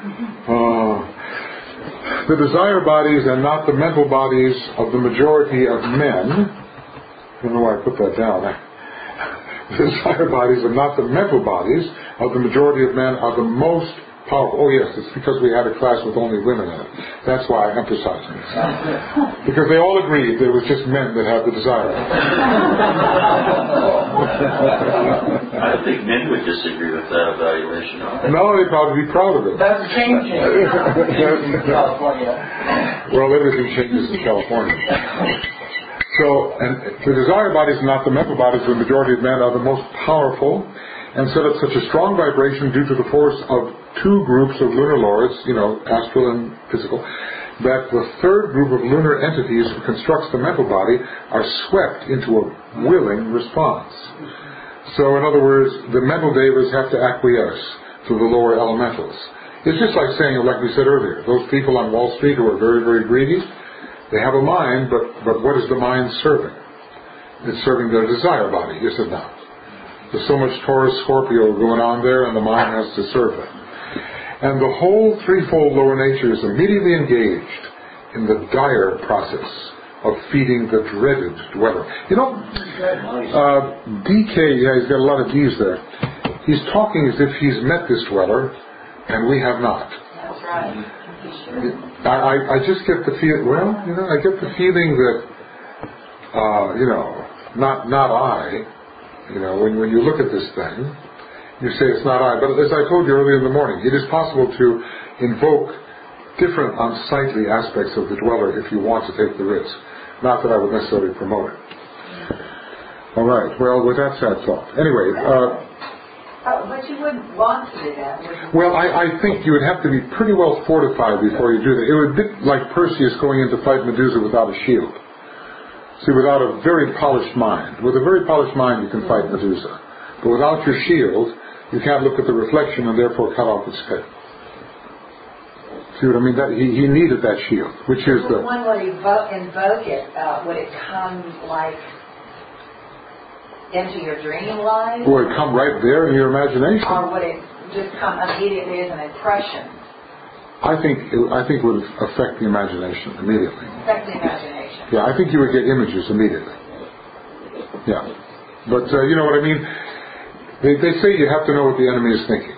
The desire bodies and not the mental bodies of the majority of men. I don't know why I put that down. The desire bodies and not the mental bodies of the majority of men are the most powerful. Oh yes, it's because we had a class with only women in it. That's why I emphasize this. Because they all agreed there was just men that had the desire.
I don't think men would disagree with that evaluation.
No, they'd probably be proud of it.
That's changing in California.
Well, everything changes in California. So, and the desire bodies, not the mental bodies, the majority of men are the most powerful, and set up such a strong vibration due to the force of 2 groups of lunar lords, astral and physical, that the third group of lunar entities who constructs the mental body are swept into a willing response. So, in other words, the mental devas have to acquiesce to the lower elementals. It's just like saying, like we said earlier, those people on Wall Street who are very, very greedy, they have a mind, but what is the mind serving? It's serving their desire body, is it not? There's so much Taurus Scorpio going on there, and the mind has to serve them. And the whole threefold lower nature is immediately engaged in the dire process of feeding the dreaded dweller. DK, he's got a lot of D's there. He's talking as if he's met this dweller, and we have not.
That's right.
I just get the feeling, I get the feeling that, not I. When you look at this thing, you say it's not I. But as I told you earlier in the morning, it is possible to invoke different unsightly aspects of the dweller if you want to take the risk. Not that I would necessarily promote it. All right. Well, with that sad thought. Anyway.
But you wouldn't want to do that, would you?
Well, I think you would have to be pretty well fortified before you do that. It would be like Perseus going in to fight Medusa without a shield. See, without a very polished mind. With a very polished mind, you can fight Medusa. But without your shield, you can't look at the reflection and therefore cut off its head. See what I mean? He needed that shield, which is the...
When one would invoke it, would it come like into your dream life?
Would it come right there in your imagination?
Or would it just come immediately as an impression?
I think it would affect the imagination immediately.
Affect the imagination.
Yeah, I think you would get images immediately. Yeah. But you know what I mean? They say you have to know what the enemy is thinking.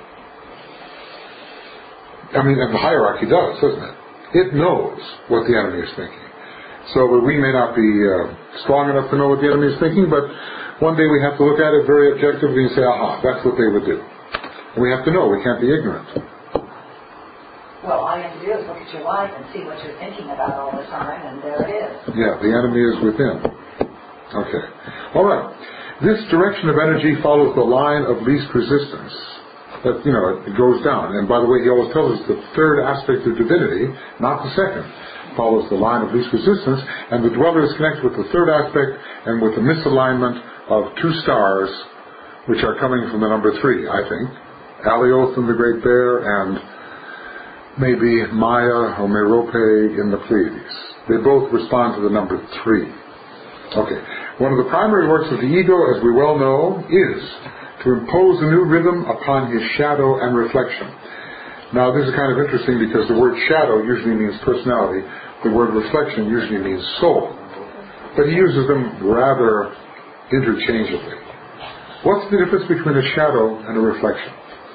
I mean, and the hierarchy does, doesn't it? It knows what the enemy is thinking. So we may not be strong enough to know what the enemy is thinking, but one day we have to look at it very objectively and say, aha, that's what they would do. And we have to know. We can't be ignorant.
Well, all you have to do is look at your life and see what you're thinking about all the time, and there it is.
Yeah, the enemy is within. Okay. All right. This direction of energy follows the line of least resistance. That, it goes down. And by the way, he always tells us the third aspect of divinity, not the second, follows the line of least resistance, and the dweller is connected with the third aspect and with the misalignment of 2 stars, which are coming from the number 3, I think. Alioth and the Great Bear, and maybe Maya or Merope in the Pleiades. They both respond to the number 3. Okay. One of the primary works of the ego, as we well know, is to impose a new rhythm upon his shadow and reflection. Now this is kind of interesting because the word shadow usually means personality, the word reflection usually means soul. But he uses them rather interchangeably. What's the difference between a shadow and a reflection?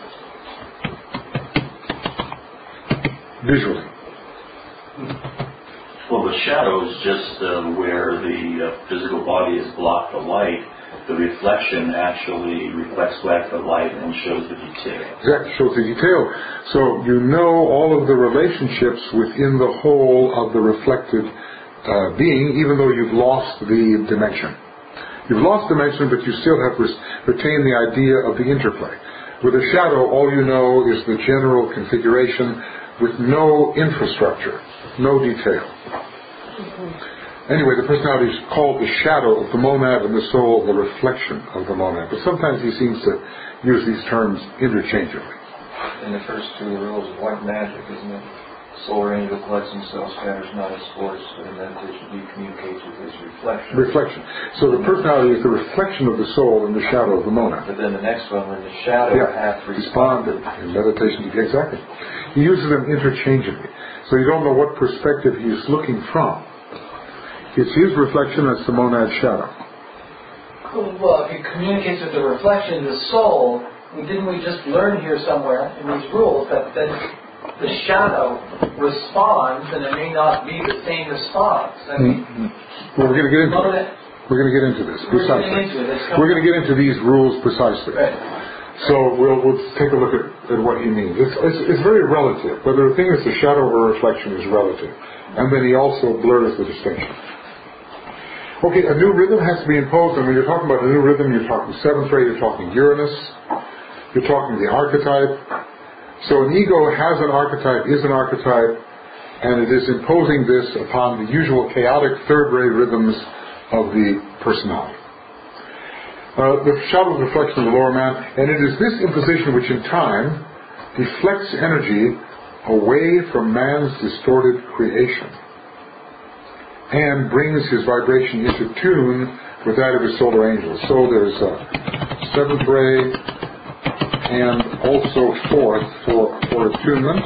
Visually.
Well, the shadow is just where the physical body has blocked the light. The reflection actually reflects back the light and shows the detail.
Exactly, shows the detail. So you know all of the relationships within the whole of the reflected being, even though you've lost the dimension. You've lost dimension, but you still have retained the idea of the interplay. With a shadow, all you know is the general configuration with no infrastructure, no detail. Anyway, the personality is called the shadow of the monad and the soul the reflection of the monad. But sometimes he seems to use these terms interchangeably.
In the first two rules of white magic, isn't it? Solar angel collects himself, scatters not his force, but in meditation he communicates with his reflection.
Reflection. So the personality is the reflection of the soul in the shadow of the monad.
But then the next one, when the shadow hath responded.
In meditation, exactly. He uses them interchangeably. So you don't know what perspective he is looking from. It's his reflection as the monad shadow.
Well, if he communicates with the reflection, the soul, didn't we just learn here somewhere in these rules that then the shadow responds, and it may not be the same response? I mean,
well, we're going to get into it. We're going to get into this precisely. We're going to get into these rules precisely.
Right.
So we'll take a look at what he means. It's very relative. Whether the thing is the shadow or reflection is relative. And then he also blurs the distinction. Okay, a new rhythm has to be imposed, and when you're talking about a new rhythm, you're talking seventh ray, you're talking Uranus, you're talking the archetype. So an ego has an archetype, is an archetype, and it is imposing this upon the usual chaotic third ray rhythms of the personality. The shadow of reflection of the lower man, and it is this imposition which in time deflects energy away from man's distorted creation and brings his vibration into tune with that of his solar angels. So there's seventh ray and also fourth for attunement.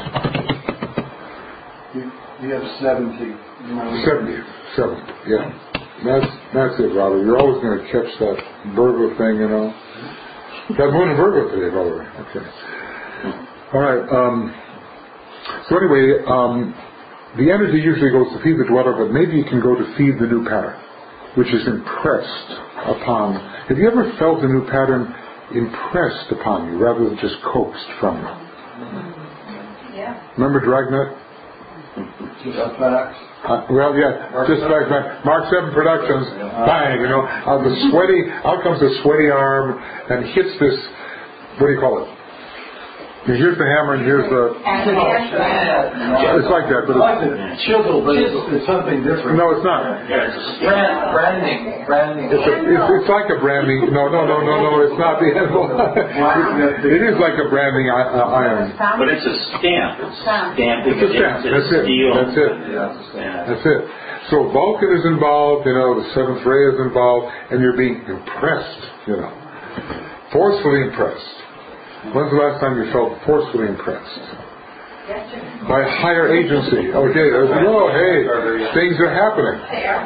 You have 70.
70, yeah. That's it, Robert. You're always going to catch that Virgo thing, you know. Got moon in Virgo today, by the way. Okay. All right. So anyway, the energy usually goes to feed the dweller, but maybe it can go to feed the new pattern, which is impressed upon. Have you ever felt a new pattern impressed upon you rather than just coaxed from you?
Yeah.
Remember Dragnet?
Just facts.
Well, yeah, just like that. Mark 7 Productions, bang, you know, out comes the sweaty arm and hits this, what do you call it? Here's the hammer and here's the... It's like that, but it's...
Chisel, but it's something different.
No, it's not.
Branding.
It's like a branding. No, it's not the animal. It is like a branding iron.
But it's a stamp. It's stamped.
It's a stamp. That's it. That's it. So Vulcan is involved, you know, the seventh ray is involved, and you're being impressed, you know. Forcefully impressed. When's the last time you felt forcefully impressed? By a higher agency. Okay, things are happening.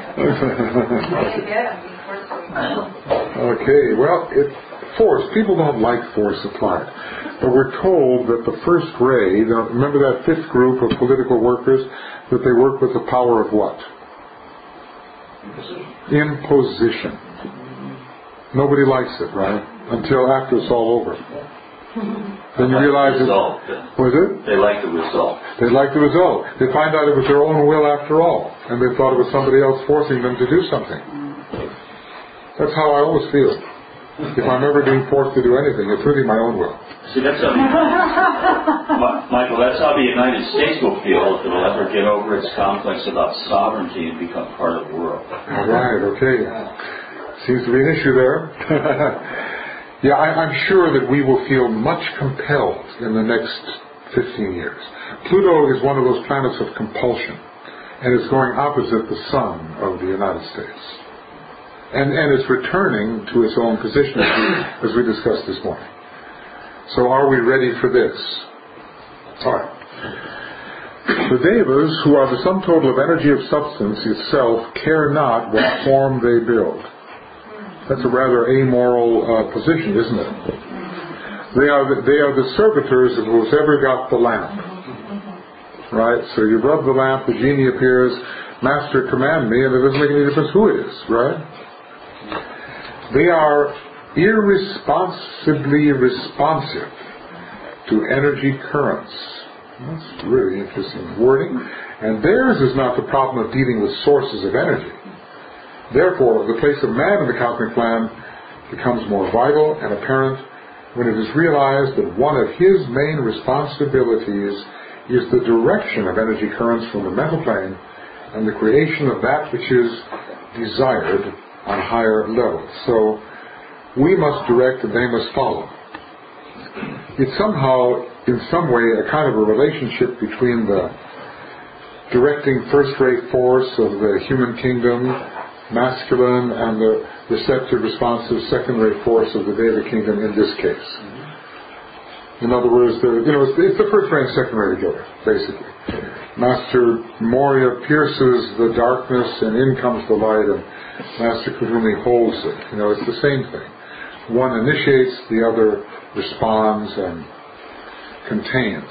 Okay, well, force. People don't like force applied. But we're told that the first ray, remember that fifth group of political workers, that they work with the power of what? Imposition. Nobody likes it, right? Until after it's all over. Then you realize was it?
They like the result.
They like the result. They find out it was their own will after all, and they thought it was somebody else forcing them to do something. That's how I always feel. If I'm ever being forced to do anything, it's really my own will.
See, that's how Michael, that's how the United States will feel if it'll ever get over its complex about sovereignty and become part of the world.
All right, okay. Seems to be an issue there. Yeah, I'm sure that we will feel much compelled in the next 15 years. Pluto is one of those planets of compulsion, and it's going opposite the sun of the United States. And it's returning to its own position as we discussed this morning. So are we ready for this? All right. The devas, who are the sum total of energy of substance itself, care not what form they build. That's a rather amoral position, isn't it? They are the servitors of whoever got the lamp. Right? So you rub the lamp, the genie appears, Master, command me, and it doesn't make any difference who it is, right? They are irresponsibly responsive to energy currents. That's really interesting wording. And theirs is not the problem of dealing with sources of energy. Therefore, the place of man in the cosmic plan becomes more vital and apparent when it is realized that one of his main responsibilities is the direction of energy currents from the mental plane and the creation of that which is desired on higher levels. So we must direct and they must follow. It's somehow, in some way, a kind of a relationship between the directing first-rate force of the human kingdom, masculine, and the receptive, responsive, second-rate force of the Deva kingdom in this case. In other words, it's the first rate and second rate together, basically. Master Moria pierces the darkness and in comes the light, and Master Kuthumi holds it. It's the same thing. One initiates, the other responds and contains.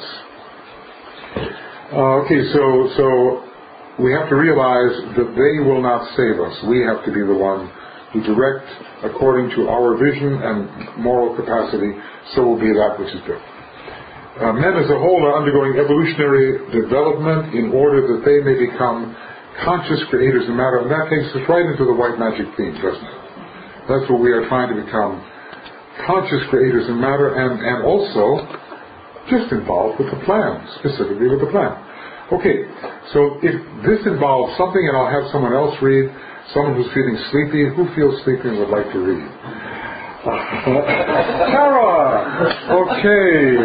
So we have to realize that they will not save us. We have to be the one who direct according to our vision and moral capacity, so will be that which is good. Men as a whole are undergoing evolutionary development in order that they may become conscious creators of matter, and that takes us right into the white magic theme, doesn't it? That's what we are trying to become, conscious creators of matter, and also just involved with the plan, specifically with the plan. Okay, so if this involves something, and I'll have someone else read, someone who's feeling sleepy. Who feels sleepy and would like to read? Tara! Okay.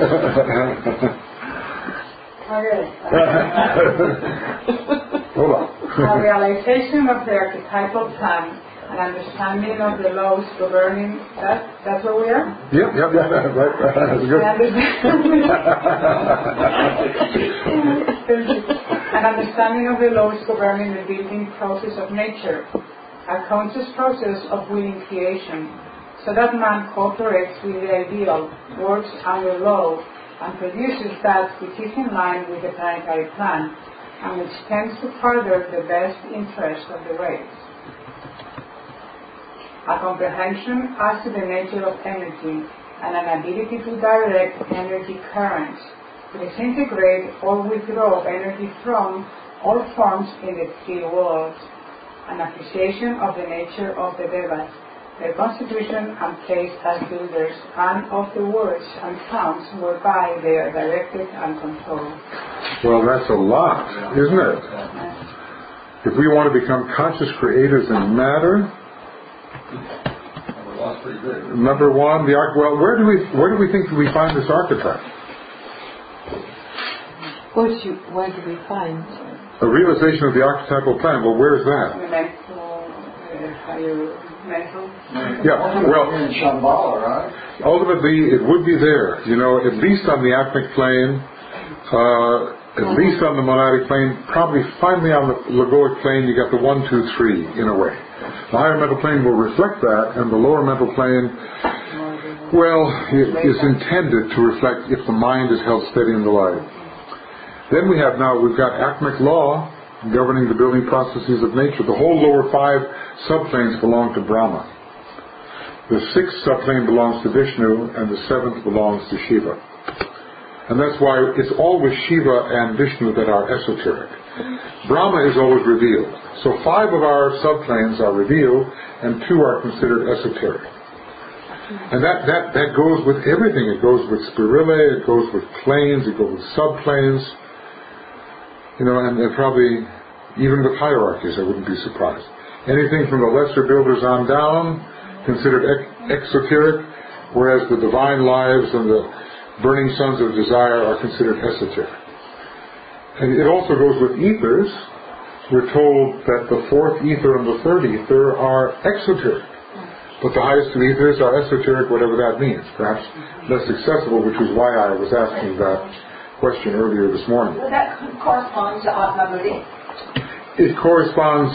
Hold on.
A realization of the archetypal plan and understanding of the laws governing that's where we are?
Yep, right. That's good.
An understanding of the laws governing the building process of nature, a conscious process of willing creation, so that man cooperates with the ideal, works under law, and produces that which is in line with the planetary plan, and which tends to further the best interest of the race. A comprehension as to the nature of energy, and an ability to direct energy currents, to disintegrate or withdraw energy from all forms in the three worlds, an appreciation of the nature of the Devas, their constitution and place as builders, and of the words and sounds whereby they are directed and controlled.
Well, that's a lot, isn't it? If we want to become conscious creators in matter, number one, where do we think that we find this archetype?
Where do we find?
A realization of the archetypal plan. Well, where is that? Yeah, well,
in Shambhala, right?
Ultimately, it would be there. At least on the atmic plane, at least on the monadic plane, probably finally on the logoic plane, you got the 1, 2, 3 in a way. The higher mental plane will reflect that, and the lower mental plane, is intended to reflect if the mind is held steady in the light. Then we've got atmic law governing the building processes of nature. The whole lower 5 subplanes belong to Brahma. The 6th subplane belongs to Vishnu, and the 7th belongs to Shiva. And that's why it's always Shiva and Vishnu that are esoteric. Brahma is always revealed. So 5 of our subplanes are revealed, and 2 are considered esoteric. And that goes with everything. It goes with spirille, it goes with planes, it goes with subplanes. And probably even with hierarchies, I wouldn't be surprised. Anything from the lesser builders on down, considered exoteric, whereas the divine lives and the burning suns of desire are considered esoteric. And it also goes with ethers, we're told that the fourth ether and the third ether are exoteric. But the highest two ethers are esoteric, whatever that means. Perhaps less accessible, which is why I was asking that question earlier this morning.
Would that correspond to Atma Buddhi?
It corresponds,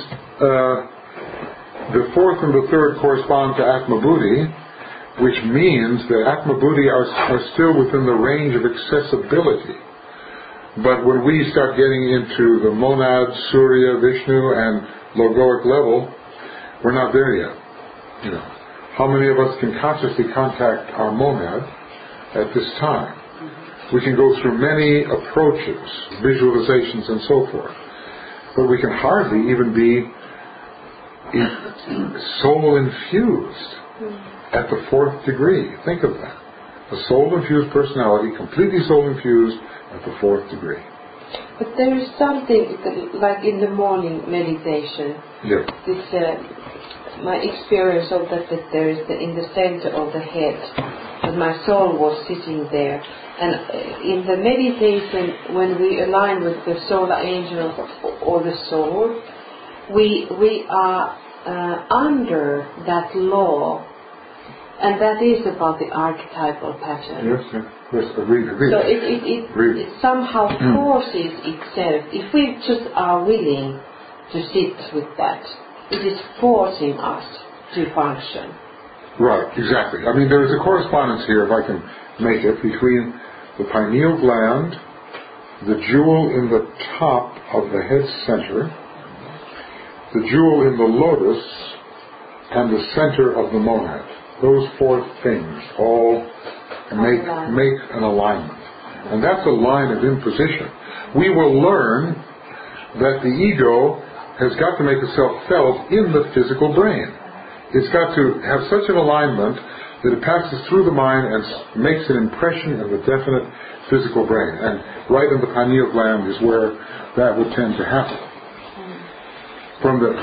the fourth and the third correspond to Atma Buddhi, which means that Atma Buddhi are still within the range of accessibility. But when we start getting into the monad, Surya, Vishnu, and logoic level, we're not there yet. You know, how many of us can consciously contact our monad at this time? We can go through many approaches, visualizations, and so forth, but we can hardly even be soul-infused at the fourth degree. Think of that. A soul-infused personality, completely soul-infused at the fourth degree.
But there is something, like in the morning meditation, my experience of that there is in the center of the head, that my soul was sitting there. And in the meditation, when we align with the solar angel or the soul, we are under that law, and that is about the archetypal pattern.
Yes, agreed.
So it somehow forces itself. If we just are willing to sit with that, it is forcing us to function.
Right, exactly. I mean, there is a correspondence here, if I can make it, between the pineal gland, the jewel in the top of the head center, the jewel in the lotus, and the center of the monad. Those four things all make an alignment. And that's a line of imposition. We will learn that the ego has got to make itself felt in the physical brain. It's got to have such an alignment that it passes through the mind and makes an impression of the definite physical brain. And right in the pineal gland is where that would tend to happen. From the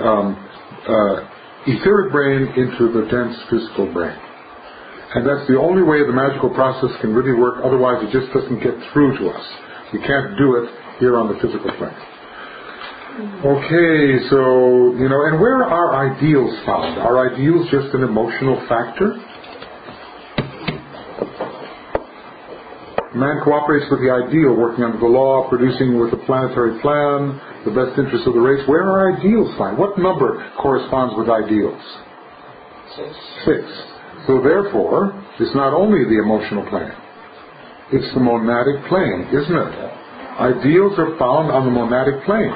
etheric brain into the dense physical brain. And that's the only way the magical process can really work, otherwise it just doesn't get through to us. We can't do it here on the physical plane. Okay, so, and where are ideals found? Are ideals just an emotional factor? Man cooperates with the ideal, working under the law, producing with a planetary plan, the best interest of the race. Where are ideals found? What number corresponds with ideals? 6. So therefore, it's not only the emotional plane. It's the monadic plane, isn't it? Ideals are found on the monadic plane.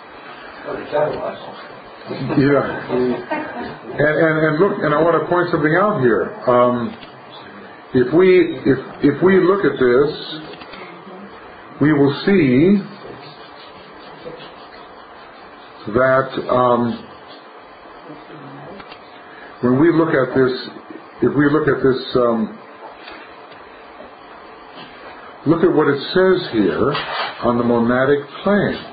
Yeah. And look, and I want to point something out here. If we look at this, we will see that when we look at this, if we look at this, look at what it says here on the monadic plane.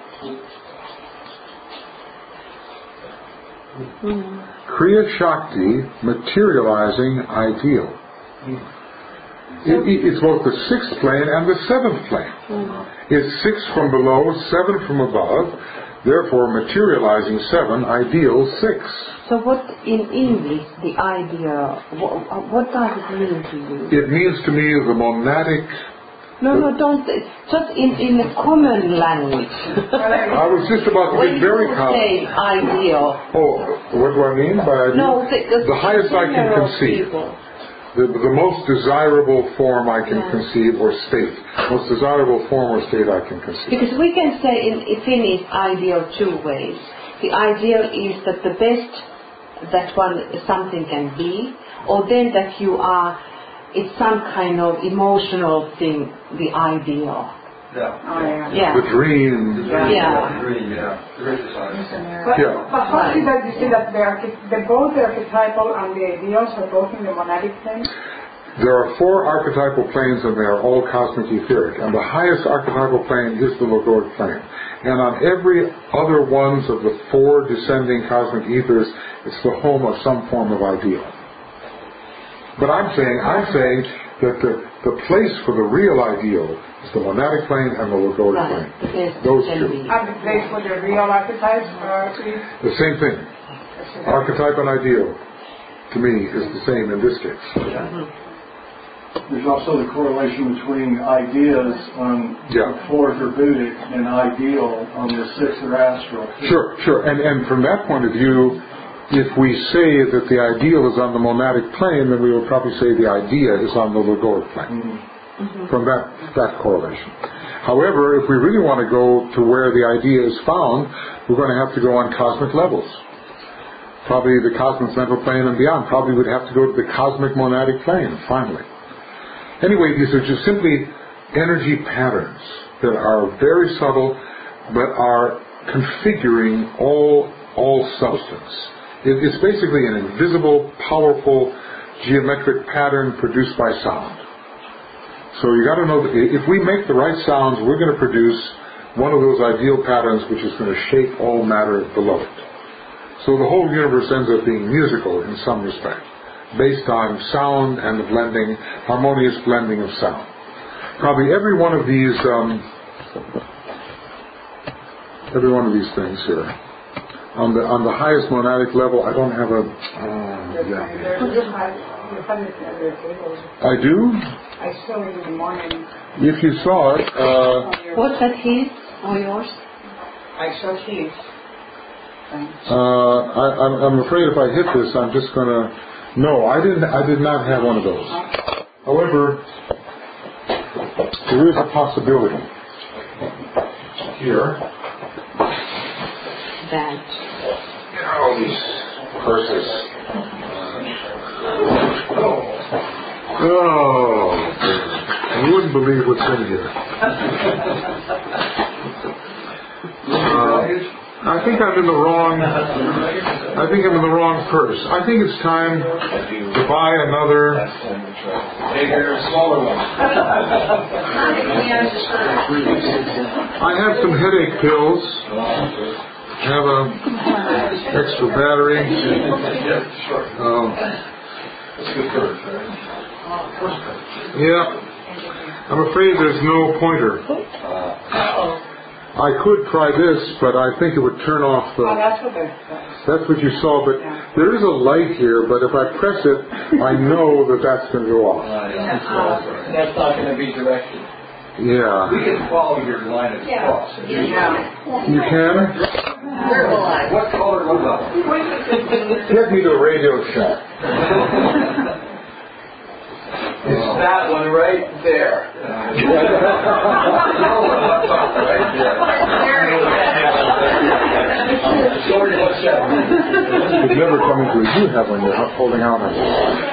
Kriya Shakti, materializing ideal. It's both the 6th plane and the 7th plane. It's 6 from below, 7 from above, therefore materializing 7, ideal 6.
So what in English, the idea, what does it mean to you?
It means to me the monadic...
No, don't. Just in the common language.
I was just about to get very common.
When you say ideal.
Oh, what do I mean by ideal?
No,
the highest I can conceive. The most desirable form I can conceive or state. Most desirable form or state I can conceive.
Because we can say in Finnish ideal 2 ways. The ideal is that the best that something can be, or then that you are. It's some kind of emotional thing, the ideal.
Yeah.
The dream.
But how is that you see that both the archetypal and the ideals are both in the monadic plane?
There are 4 archetypal planes and they are all cosmic etheric. And the highest archetypal plane is the logoic plane. And on every other ones of the 4 descending cosmic ethers, it's the home of some form of ideal. But I'm saying that the place for the real ideal is the monadic plane and the logoic plane. Those two.
And the place for the real archetypes are
the same thing. Archetype and ideal, to me, is the same in this case.
There's also the correlation between ideas on the fourth or Buddhic and ideal on the sixth or astral.
Sure. And from that point of view, if we say that the ideal is on the monadic plane, then we would probably say the idea is on the logoic plane. From that correlation. However, if we really want to go to where the idea is found, we're going to have to go on cosmic levels. Probably the cosmic central plane and beyond. Probably would have to go to the cosmic monadic plane, finally. Anyway, these are just simply energy patterns that are very subtle, but are configuring all substance. It's basically an invisible, powerful, geometric pattern produced by sound. So you got to know that if we make the right sounds, we're going to produce one of those ideal patterns which is going to shape all matter below it. So the whole universe ends up being musical in some respect, based on sound and the blending, harmonious blending of sound. Probably every one of these things here. On the highest monadic level, I don't have a... I do?
I saw it in the morning.
If you saw it...
What's that, his or yours?
I saw his.
I'm afraid if I hit this, I'm just going to... No, I did not have one of those. However, there is a possibility here.
That.
All these curses. Oh, you wouldn't believe what's in here. I think I'm in the wrong purse. I think it's time to buy another
bigger, smaller one.
I have some headache pills. Have a extra battery. Yeah. I'm afraid there's no pointer. I could try this, but I think it would turn off the... That's what you saw, but there is a light here, but if I press it, I know that that's going to go off.
That's not going to be directed.
Yeah.
We can follow your line of thought.
You can?
What color was that?
Get me the Radio Shack.
It's that one right there.
You'd never come into a you have when you're holding out on it.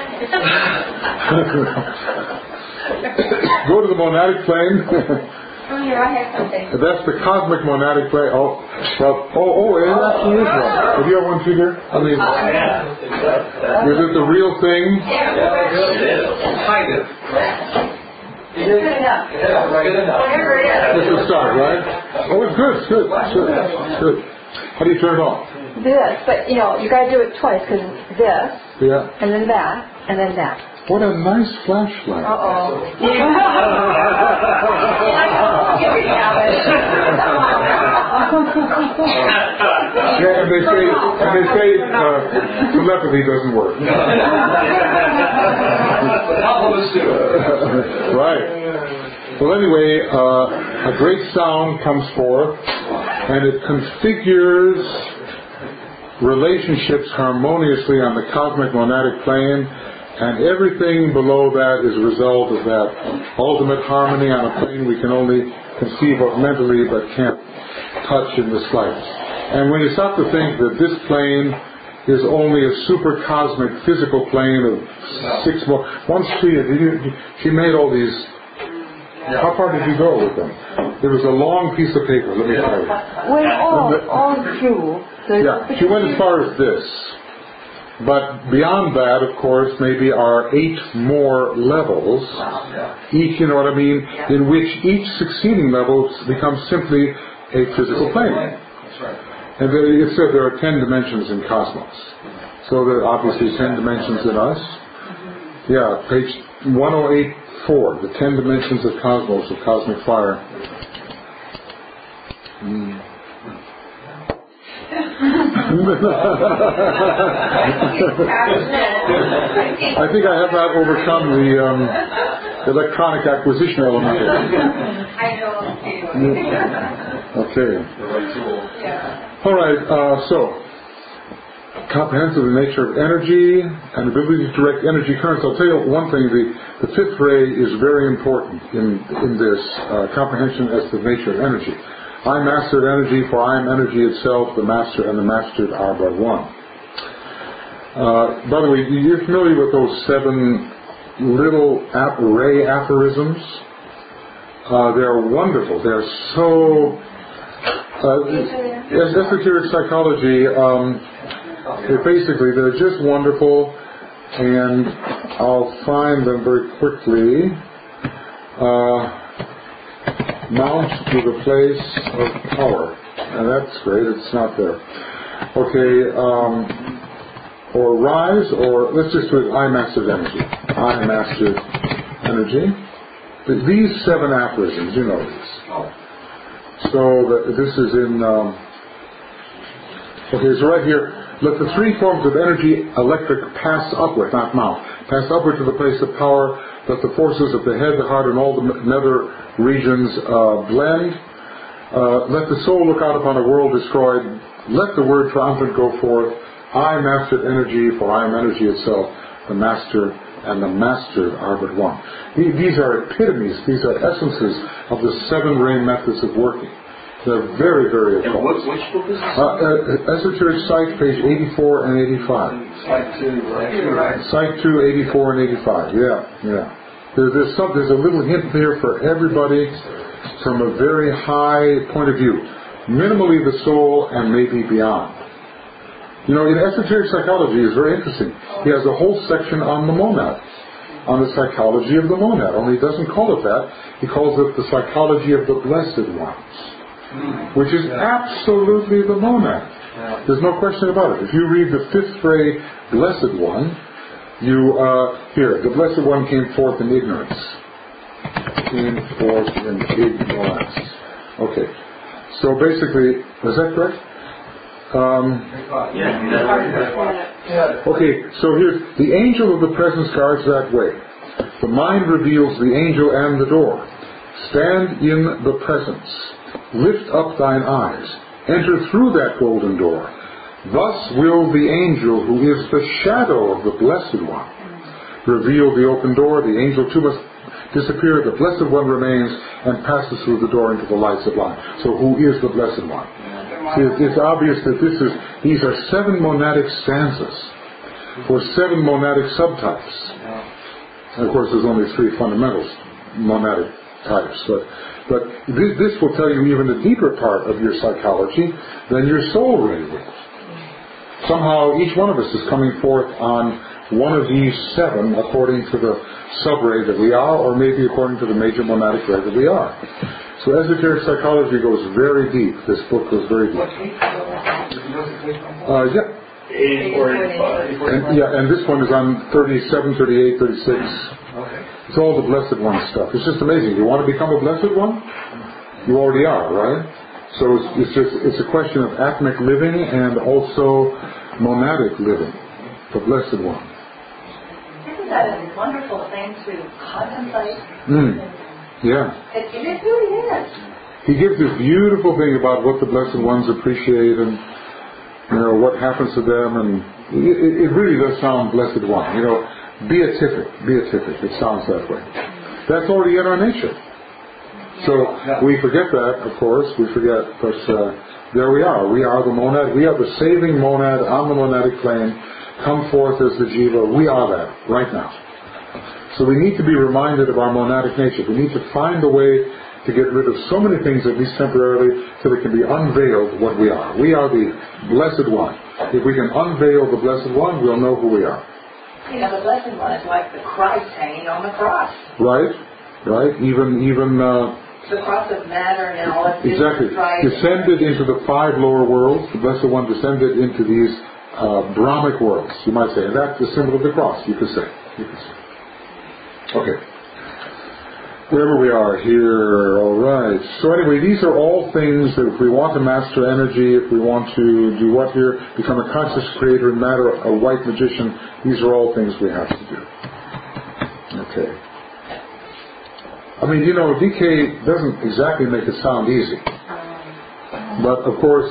Go to the monadic plane.
Oh, here, I have something.
That's the cosmic monadic plane. And that's the real one. Do you have one too there? I mean, is it the real thing?
Kind of.
Good enough. Whatever it is.
It's a start, right? Oh, it's good. Good. How do you turn it on?
This, but you gotta do it twice because this, and then that, and then that.
What a nice flashlight.
Uh-oh.
And they say telepathy doesn't work. Right. Well, anyway, a great sound comes forth, and it configures relationships harmoniously on the cosmic monadic plane. And everything below that is a result of that ultimate harmony on a plane we can only conceive of mentally but can't touch in the slightest. And when you stop to think that this plane is only a super cosmic physical plane of 6 more... Once she made all these... How far did you go with them? There was a long piece of paper, let me tell you.
Well, all through.
She went as far as this. But beyond that, of course, maybe are 8 more levels, each, you know what I mean, in which each succeeding level becomes simply a physical plane. And it said there are 10 dimensions in cosmos. So there are obviously 10 dimensions in us. Yeah, page 1084, the 10 dimensions of cosmos, of cosmic fire. I think I have not overcome the electronic acquisition element.
I know.
Okay. All right. So, comprehensive the nature of energy and ability to direct energy currents. I'll tell you one thing. The fifth ray is very important in this comprehension as to the nature of energy. I master energy, for I am energy itself. The master and the mastered are but one. By the way, you're familiar with those 7 little ray aphorisms? They're wonderful. They're so... esoteric psychology, basically, they're just wonderful, and I'll find them very quickly. Mount to the place of power. And that's great, it's not there. Okay, or rise, or let's just do it, I mastered energy. I mastered energy. These 7 aphorisms, you know these. So this is in... okay, so right here, let the 3 forms of energy, electric, pass upward, not mount. Pass upward to the place of power. Let the forces of the head, the heart, and all the nether regions blend. Let the soul look out upon a world destroyed. Let the word triumphant go forth. I mastered energy, for I am energy itself. The master and the mastered are but one. These are epitomes, these are essences of the 7 ray methods of working. They're very, very
important. And which book is this?
Esoteric Psych, page 84 and 85. Psych 2, 84 and 85. Yeah. There's a little hint there for everybody from a very high point of view. Minimally the soul and maybe beyond. You know, in esoteric psychology, it's very interesting. He has a whole section on the monad, on the psychology of the monad. Only he doesn't call it that. He calls it the psychology of the blessed ones, which is absolutely the monad. There's no question about it. If you read the 5th ray blessed one, here, the blessed one came forth in ignorance. Okay. So basically, is that correct? Okay, so here's the angel of the presence guards that way. The mind reveals the angel and the door. Stand in the presence. Lift up thine eyes. Enter through that golden door. Thus will the angel, who is the shadow of the Blessed One, reveal the open door. The angel too must disappear. The Blessed One remains and passes through the door into the light sublime. So who is the Blessed One? See, it's obvious that these are 7 monadic stanzas for 7 monadic subtypes. And of course, there's only 3 fundamental monadic types. But this will tell you even a deeper part of your psychology than your soul ray will. Somehow each one of us is coming forth on one of these 7 according to the sub-ray that we are, or maybe according to the major monadic ray that we are. So esoteric psychology goes very deep. This book goes very deep. Yeah. 84, 85. And this one is on 37, 38, 36.
Okay.
It's all the Blessed One stuff. It's just amazing. You want to become a Blessed One? You already are, right? So it's a question of atmic living and also monadic living. The Blessed One.
Isn't that a wonderful thing to contemplate?
Yeah.
It really is.
He gives this beautiful thing about what the Blessed Ones appreciate and, what happens to them, and it really does sound Blessed One. Beatific. It sounds that way. That's already in our nature. So we forget that, of course. We forget, but there we are. We are the monad. We are the saving monad on the monadic plane. Come forth as the jiva. We are that right now. So we need to be reminded of our monadic nature. We need to find a way to get rid of so many things, at least temporarily, so it can be unveiled what we are. We are the Blessed One. If we can unveil the Blessed One, we'll know who we are.
The Blessed One is like the Christ hanging on the cross.
Right. Even
the cross of matter and all of this.
Exactly. Descended into the 5 lower worlds. The Blessed One descended into these Brahmic worlds, you might say. And that's the symbol of the cross, you could say. Okay. Wherever we are here, all right. So anyway, these are all things that if we want to master energy, if we want to do what here, become a conscious creator in matter, a white magician, these are all things we have to do. Okay. I mean, DK doesn't exactly make it sound easy. But of course,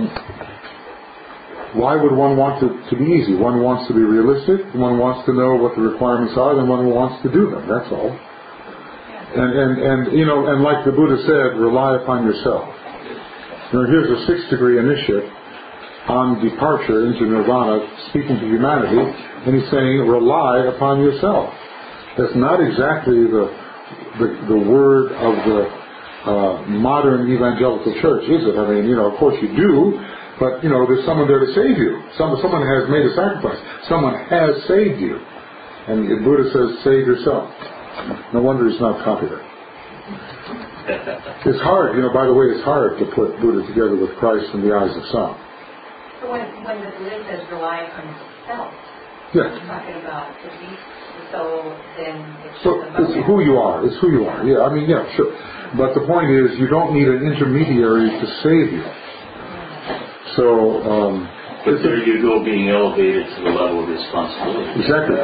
why would one want it to be easy? One wants to be realistic, one wants to know what the requirements are, and one wants to do them, that's all. And like the Buddha said, rely upon yourself. Here's a 6th degree initiate on departure into nirvana, speaking to humanity, and he's saying, rely upon yourself. That's not exactly the word of the modern evangelical church, is it? I mean, of course you do, but there's someone there to save you. Someone has made a sacrifice. Someone has saved you. And the Buddha says, save yourself. No wonder it's not popular. It's hard, by the way, it's hard to put Buddha together with Christ in the eyes of some.
So when the Buddha says rely on himself,
yeah.
He's talking about the deep soul, then
it's who you are. It's who you are. Yeah, I mean, yeah, sure. But the point is, you don't need an intermediary to save you. So,
but there you go, being elevated to the level of responsibility.
Exactly.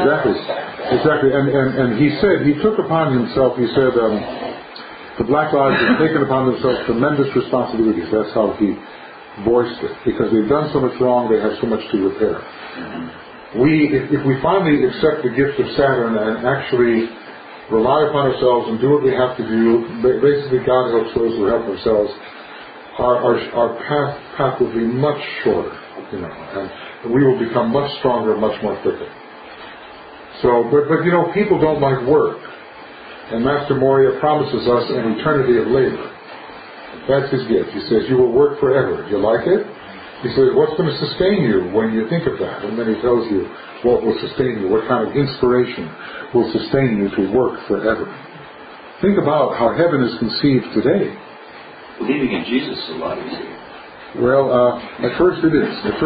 And he took upon himself, he said, the Black Lodge has taken upon themselves tremendous responsibilities. That's how he voiced it. Because they've done so much wrong, they have so much to repair. Mm-hmm. If we finally accept the gift of Saturn and actually rely upon ourselves and do what we have to do, basically God helps those who help themselves, our path will be much shorter. And we will become much stronger, much more quickly. So, but people don't like work. And Master Moria promises us an eternity of labor. That's his gift. He says, you will work forever. Do you like it? He says, what's going to sustain you when you think of that? And then he tells you what will sustain you, what kind of inspiration will sustain you to work forever. Think about how heaven is conceived today.
Believing in Jesus is a lot easier.
Well, at first it is. Then,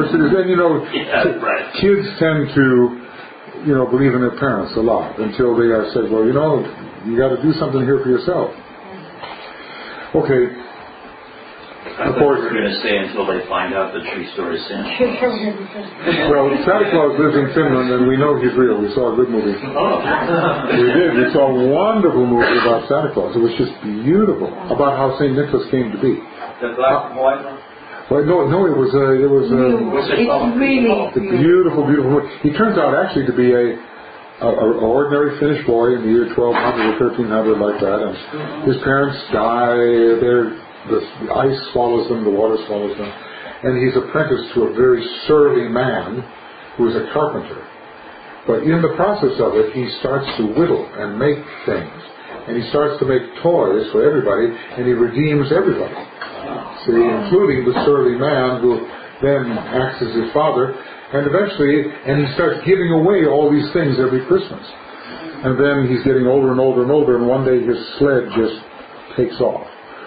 kids tend to, believe in their parents a lot until they are said, well, you got to do something here for yourself. Okay.
Of course, we're going to stay until they find out the true story of Santa Claus.
Well, Santa Claus lives in Finland, and we know he's real. We saw a good movie.
Oh.
We did. We saw a wonderful movie about Santa Claus. It was just beautiful about how St. Nicholas came to be.
The black and white one?
Well, no, it was
it's really
beautiful. He turns out actually to be a ordinary Finnish boy in the year 1200 or 1300, like that. And his parents die. The ice swallows them, the water swallows them, and he's apprenticed to a very surly man who is a carpenter. But in the process of it, he starts to whittle and make things, and he starts to make toys for everybody, and he redeems everybody. See, including the surly man who then acts as his father, and eventually, he starts giving away all these things every Christmas. And then he's getting older and older and older, and one day his sled just takes off.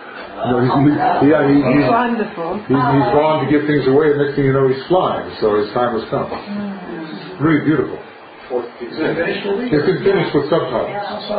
He's wonderful.
He's gone to give things away, and next thing you know, he's flying, so his time has come. Really beautiful.
Is it a Finnish movie?
It's been finished with subtitles.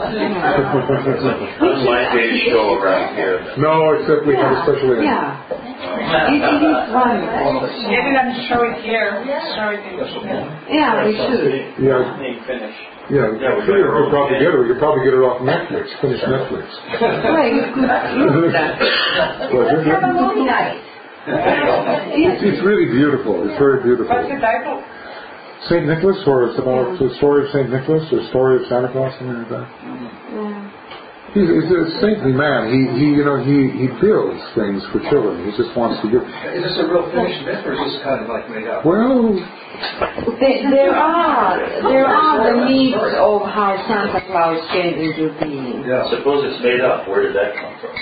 Unlike a show around here.
No, except we have a special edition.
Yeah. It is wonderful.
Maybe let's show it here.
Yeah, we should.
Yeah. We could probably get it. We could probably get it off Netflix. Finish Netflix.
Well, you could do that.
Let's have a movie night.
It's really beautiful. It's very beautiful.
What's the title?
St. Nicholas, or it's about the story of St. Nicholas, or story of Santa Claus, something like that. He's a saintly man. He builds things for children. He just wants to give.
Is this a real Finnish myth, or is this kind of like made up?
Well,
there are the myths of how Santa Claus came into being.
Yeah.
Suppose it's made up. Where did that come from?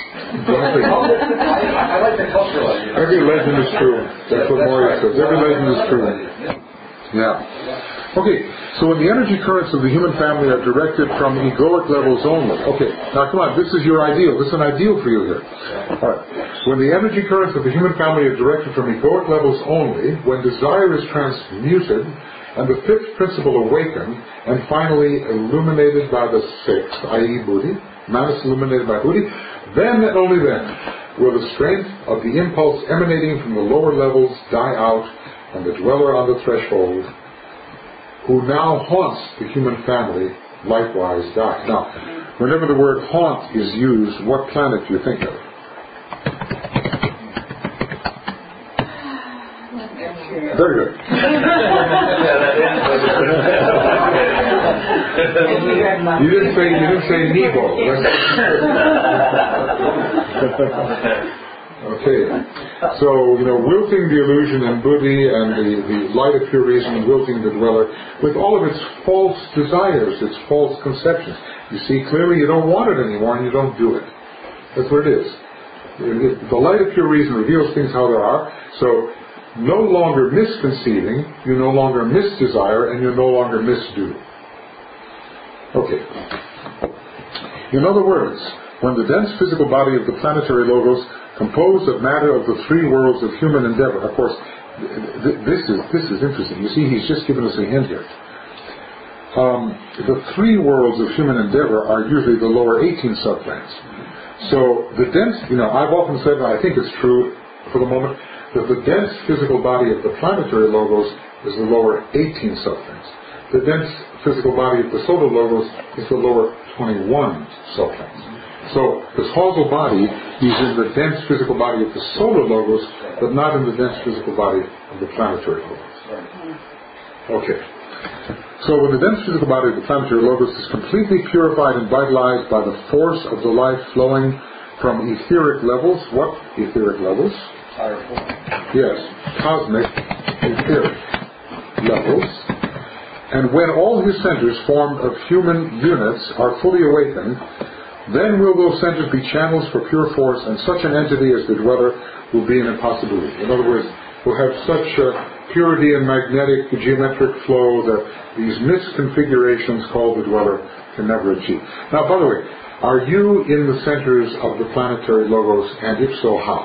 I like the cultural idea.
Every legend is true. That's what Moria says. Every legend is true. Yeah. Okay, so when the energy currents of the human family are directed from egoic levels only. Okay, now come on, this is your ideal. This is an ideal for you here. All right. When the energy currents of the human family are directed from egoic levels only, when desire is transmuted and the fifth principle awakened, and finally illuminated by the sixth, i.e. Buddhi, Manas illuminated by Buddhi, then and only then will the strength of the impulse emanating from the lower levels die out, and the dweller on the threshold, who now haunts the human family, likewise die. Now, whenever the word haunt is used, what planet do you think of? Very good. You didn't say Nebo. Okay. So, wilting the illusion and Buddhi and the light of pure reason, wilting the dweller, with all of its false desires, its false conceptions. You see clearly you don't want it anymore and you don't do it. That's what it is. The light of pure reason reveals things how they are, so no longer misconceiving, you no longer misdesire, and you no longer misdo. Okay. In other words, when the dense physical body of the planetary logos, composed of matter of the three worlds of human endeavor, of course, this is interesting. You see, he's just given us a hint here. The three worlds of human endeavor are usually the lower 18 subplanes. So the dense, I've often said, and I think it's true for the moment, that the dense physical body of the planetary logos is the lower 18 subplanes. The dense physical body of the solar logos is the lower 21 subplanes. So the causal body is in the dense physical body of the solar logos, but not in the dense physical body of the planetary logos. Okay. So when the dense physical body of the planetary logos is completely purified and vitalized by the force of the life flowing from etheric levels, what etheric levels? Yes, cosmic etheric levels. And when all his centers formed of human units are fully awakened, then will those centers be channels for pure force, and such an entity as the dweller will be an impossibility. In other words, we'll have such purity and magnetic geometric flow that these misconfigurations called the dweller can never achieve. Now, by the way, are you in the centers of the planetary logos, and if so, how?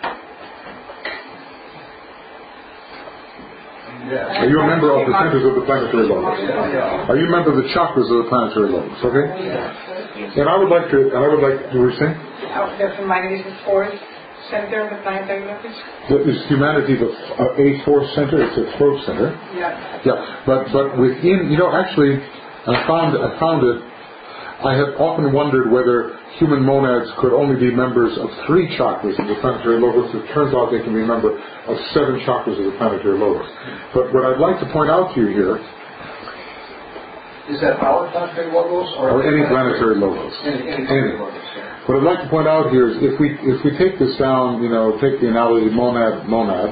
Are you a member of the centers of the planetary logos? Are you a member of the chakras of the planetary logos? Okay? And I would like to say?
Just remind me, the fourth center of the planetary logos?
Is humanity the fourth center? It's a throat center.
Yeah.
Yeah. But within, actually, I found it. I have often wondered whether human monads could only be members of 3 chakras of the planetary logos. It turns out they can be a member of 7 chakras of the planetary logos. But what I'd like to point out to you here...
Is that our planetary logos?
Or any planetary logos.
Any logos, yeah.
What I'd like to point out here is if we take this down, take the analogy monad.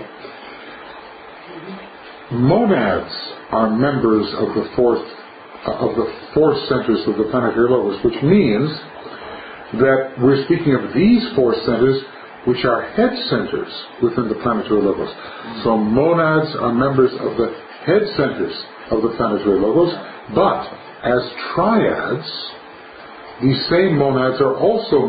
Monads are members of the four centers of the planetary logos, which means that we're speaking of these 4 centers, which are head centers within the planetary logos. So monads are members of the head centers of the planetary logos, but as triads, these same monads are also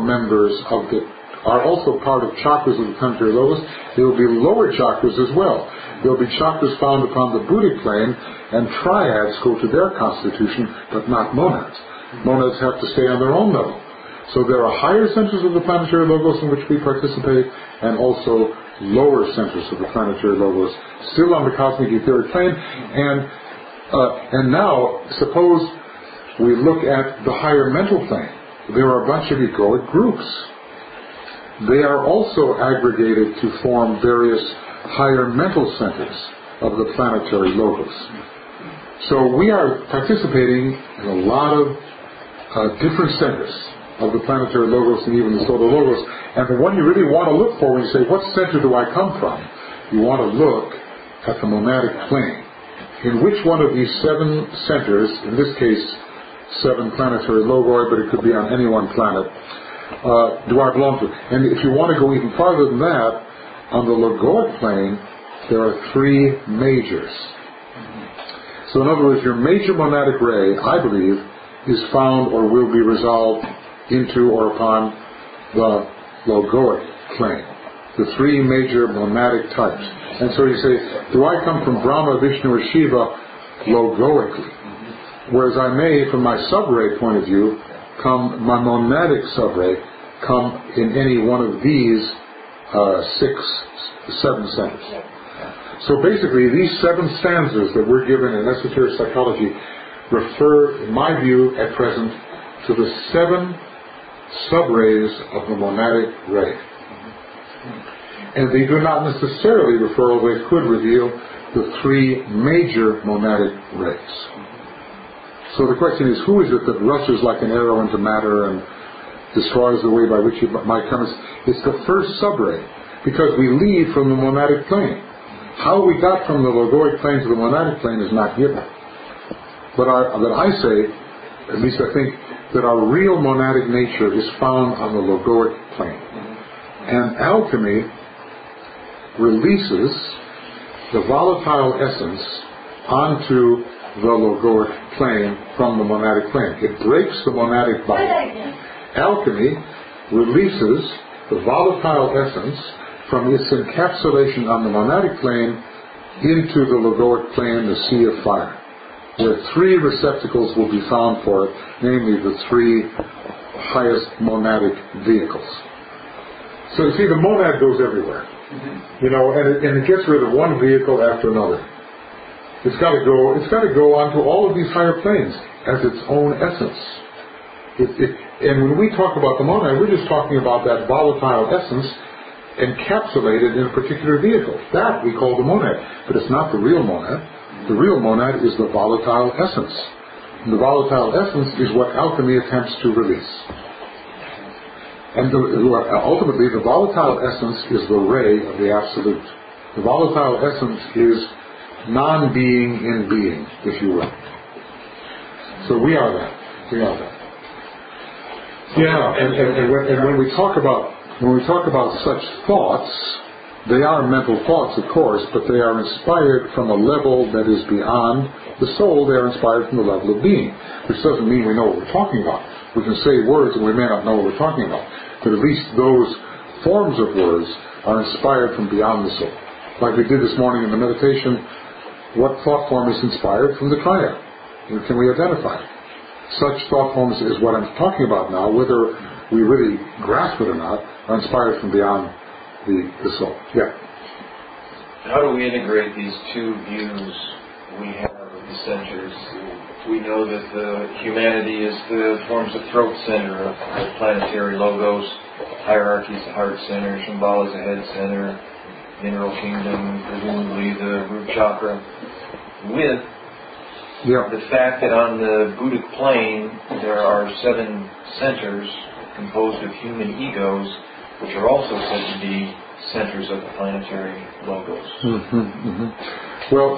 part of chakras of the planetary logos. There will be lower chakras as well. There will be chakras found upon the Buddhic plane, and triads go to their constitution, but not monads. Monads have to stay on their own level. So there are higher centers of the planetary logos in which we participate, and also lower centers of the planetary logos, still on the cosmic etheric plane. And now, suppose we look at the higher mental plane. There are a bunch of egoic groups. They are also aggregated to form various higher mental centers of the planetary logos. So we are participating in a lot of different centers of the planetary logos and even the solar logos. And the one you really want to look for when you say, what center do I come from? You want to look at the monadic plane. In which one of these 7 centers, in this case 7 planetary logoi, but it could be on any one planet, do I belong to? And if you want to go even farther than that, on the logoic plane, there are 3 majors. So in other words, your major monadic ray, I believe, is found or will be resolved into or upon the logoic plane. The 3 major monadic types. And so you say, do I come from Brahma, Vishnu, or Shiva? logoically. Whereas I may, from my subray point of view, my monadic subray, come in any one of these 7 centers. So basically, these 7 stanzas that we're given in esoteric psychology refer, in my view, at present, to the 7 subrays of the monadic ray. And they do not necessarily refer, although they could reveal, the 3 major monadic rays. So the question is, who is it that rushes like an arrow into matter and destroys the way by which it might come? It's the first subray, because we lead from the monadic plane. How we got from the logoic plane to the monadic plane is not given. But I say, at least I think, that our real monadic nature is found on the logoic plane. And alchemy releases the volatile essence onto the logoic plane from the monadic plane. It breaks the monadic body. Alchemy releases the volatile essence from its encapsulation on the monadic plane into the logoic plane, the sea of fire, where 3 receptacles will be found for it, namely the 3 highest monadic vehicles. So you see, the monad goes everywhere. And it gets rid of one vehicle after another. It's got to go onto all of these higher planes as its own essence. And when we talk about the monad, we're just talking about that volatile essence encapsulated in a particular vehicle. That we call the monad. But it's not the real monad. The real monad is the volatile essence. And the volatile essence is what alchemy attempts to release. And ultimately, the volatile essence is the ray of the Absolute. The volatile essence is non-being in being, if you will. So we are that. Yeah, and when we talk about such thoughts, they are mental thoughts, of course, but they are inspired from a level that is beyond the soul. They are inspired from the level of being, which doesn't mean we know what we're talking about. We can say words and we may not know what we're talking about, but at least those forms of words are inspired from beyond the soul. Like we did this morning in the meditation, what thought form is inspired from the triad? Can we identify it? Such thought forms is what I'm talking about now, whether we really grasp it or not, are inspired from beyond the soul. Yeah.
How do we integrate these 2 views we have of the centers? We know that the humanity forms the throat center of the planetary logos, hierarchy is the heart center, Shambhala is the head center, mineral kingdom, presumably the root chakra, with the fact that on the Buddhic plane there are 7 centers composed of human egos, which are also said to be centers of the planetary logos.
Well,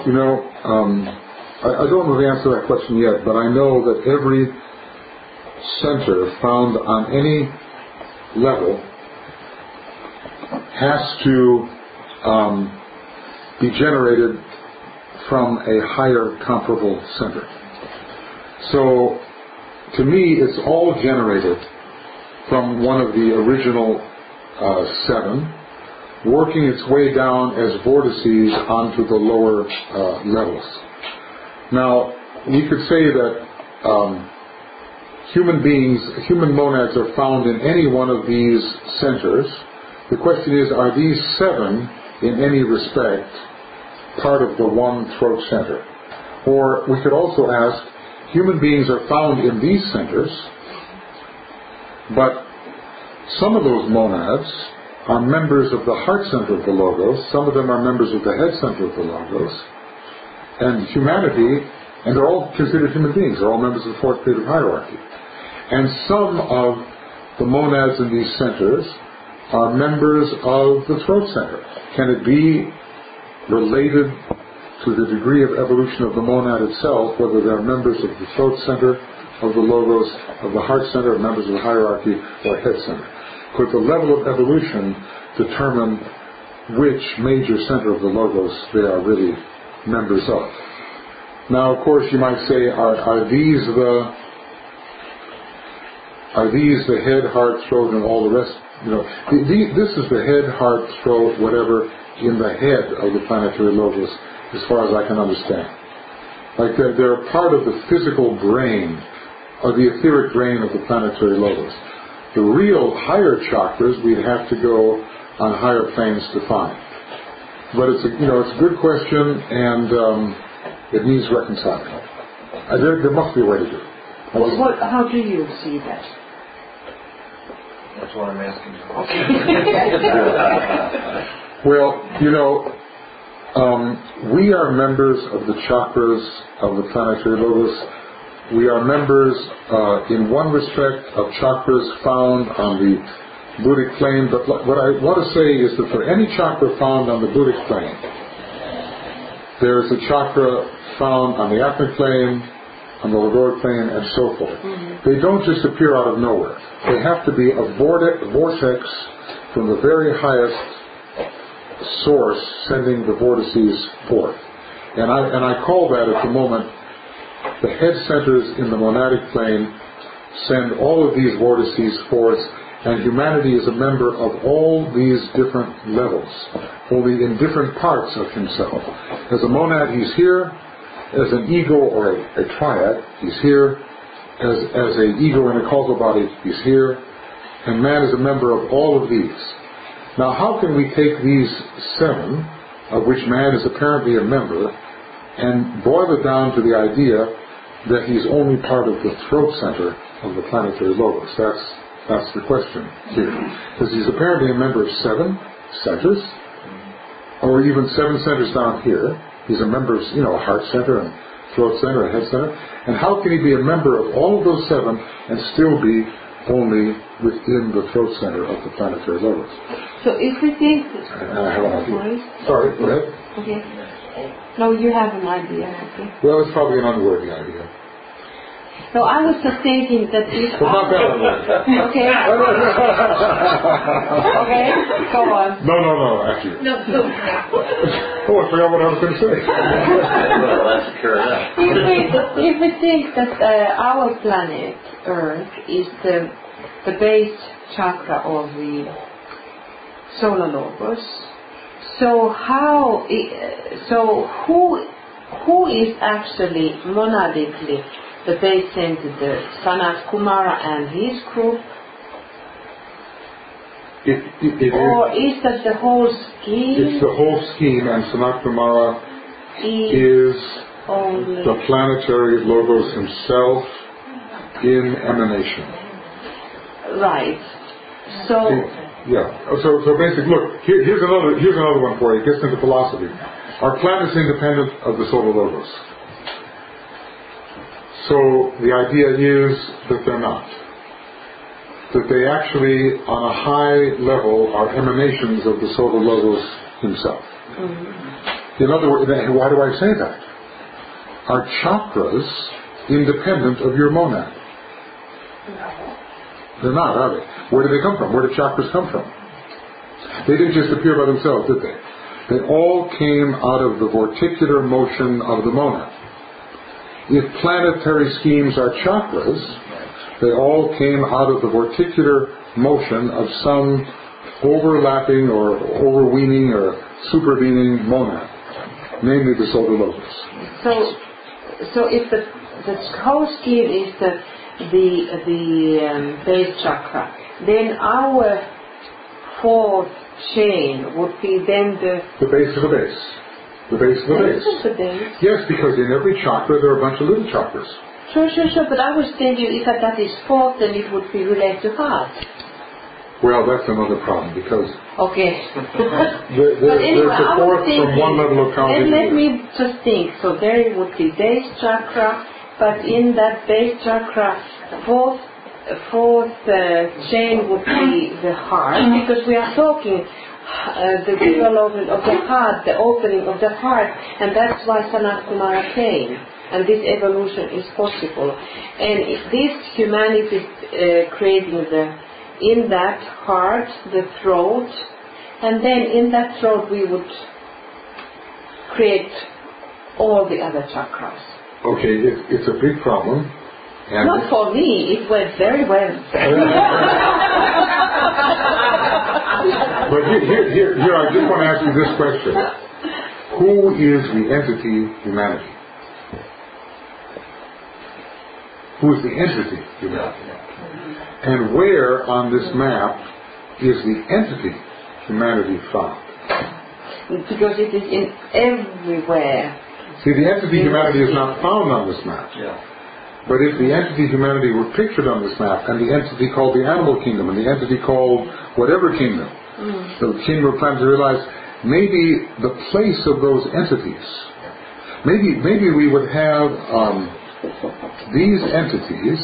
I don't know the answer to that question yet, but I know that every center found on any level has to be generated from a higher comparable center. So, to me, it's all generated from one of the original 7, working its way down as vortices onto the lower levels. Now, we could say that human monads are found in any one of these centers. The question is, are these 7 in any respect part of the one throat center? Or we could also ask, human beings are found in these centers, but some of those monads are members of the heart center of the Logos, some of them are members of the head center of the Logos, and humanity, and they're all considered human beings, they're all members of the 4th creative hierarchy. And some of the monads in these centers are members of the throat center. Can it be related to the degree of evolution of the monad itself, whether they're members of the throat center, of the Logos, of the heart center, members of the hierarchy, or head center? Could the level of evolution determine which major center of the Logos they are really members of? Now, of course, you might say, are these the head, heart, throat, and all the rest? This is the head, heart, throat, whatever, in the head of the planetary Logos, as far as I can understand. Like they're part of the physical brain, or the etheric brain of the planetary logos. The real higher chakras we'd have to go on higher planes to find. But it's a good question, and it needs reconciling. There must be a way to do it.
How do you see that?
That's what I'm asking you.
Well, we are members of the chakras of the planetary logos. We are members, in one respect, of chakras found on the Buddhic plane. But what I want to say is that for any chakra found on the Buddhic plane, there's a chakra found on the Atmic plane, on the Lagoric plane, and so forth. Mm-hmm. They don't just appear out of nowhere. They have to be a vortex from the very highest source sending the vortices forth. And I call that at the moment the head centers in the monadic plane send all of these vortices forth, and humanity is a member of all these different levels, only in different parts of himself. As a monad, he's here. As an ego or a triad, he's here. As an ego in a causal body, he's here. And man is a member of all of these. Now, how can we take these 7, of which man is apparently a member, and boil it down to the idea that he's only part of the throat center of the planetary logos? That's the question here. Because he's apparently a member of 7 centers, or even 7 centers down here. He's a member of, a heart center and throat center and head center. And how can he be a member of all of those 7 and still be only within the throat center of the planetary logos?
So if we think...
I have an idea. Sorry, go ahead.
Okay. No, you have an idea. Okay.
Well, it's probably an unworthy idea.
No, I was just thinking that if...
Well, not that unworthy.
Okay. Okay, go on.
No, actually.
No.
Oh, I forgot what I was going to say.
If we think that our planet, Earth, is the base chakra of the solar logos, so who is actually monadically the base center, the Sanat Kumara and his group? Or is that the whole scheme?
It's the whole scheme, and Sanat Kumara is the planetary logos himself in emanation.
Right. So...
So basically, look, here's another one for you. It gets into philosophy. Our planet's independent of the solar logos. So the idea is that they're not. That they actually, on a high level, are emanations of the solar logos himself. Mm-hmm. In other words, why do I say that? Are chakras independent of your monad? They're not, are they? Where do they come from? Where did chakras come from? They didn't just appear by themselves, did they? They all came out of the vorticular motion of the monad. If planetary schemes are chakras, they all came out of the vorticular motion of some overlapping or overweening or supervening monad, namely the solar logos.
So if the whole scheme is the base chakra, then our 4th chain would be then the
base of the base. The base of the base. Yes, because in every chakra there are a bunch of little chakras.
Sure. But I was thinking if that is 4th, then it would be related to heart.
Well, that's another problem because...
Okay.
There's a 4th from one level of counting.
Let me just think. So there would be base chakra, but in that base chakra, 4th chain would be the heart, because we are talking the development of the heart, the opening of the heart, and that's why Sanat Kumara came, and this evolution is possible. And if this humanity is creating in that heart, the throat, and then in that throat we would create all the other chakras.
Okay, it's a big problem. And
not for me, it went very well.
But here, I just want to ask you this question. Who is the entity humanity? who is the entity humanity. And where on this map is the entity humanity found?
Because it is in everywhere.
See, the entity humanity is not found on this map. But if the entity humanity were pictured on this map, and the entity called the animal kingdom, and the entity called whatever kingdom, the kingdom of planetary realize, maybe the place of those entities, maybe we would have these entities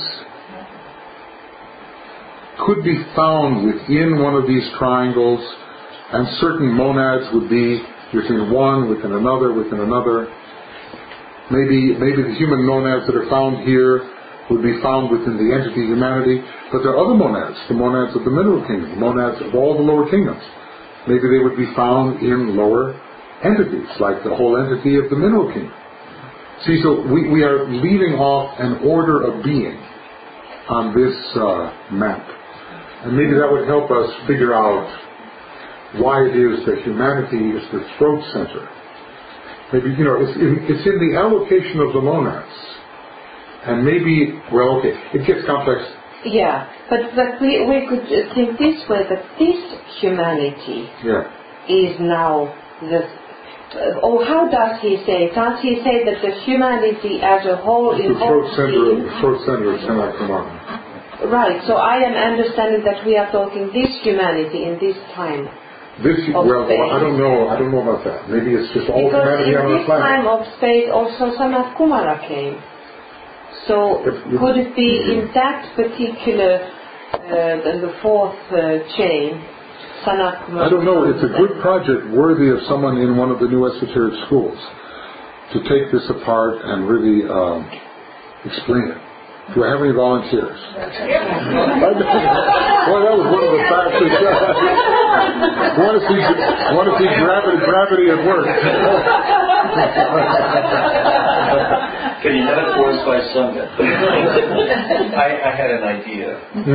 could be found within one of these triangles, and certain monads would be within one, within another, within another. Maybe the human monads that are found here would be found within the entity humanity, but there are other monads, the monads of the mineral kingdom, the monads of all the lower kingdoms. Maybe they would be found in lower entities, like the whole entity of the mineral kingdom. See, so we are leaving off an order of being on this map. And maybe that would help us figure out why it is that humanity is the throat center. Maybe, it's in the allocation of the monads. And maybe, it gets complex.
Yeah, but we could think this way, that this humanity is now how does he say? Does he say that the humanity as a whole is
the throat center of Sanat Kumara?
Right, so I am understanding that we are talking this humanity in this time.
I don't know about that. Maybe it's just all humanity on the planet.
Because in this time of space also Sanat Kumara came. So could it be in that particular, the fourth chain, Sanat Kumara?
I don't know. It's a good project worthy of someone in one of the new esoteric schools to take this apart and really explain it. Do I have any volunteers? Well, that was one of the facts. Want to see gravity at work.
Can you have it forced by Sunday?
I had an idea.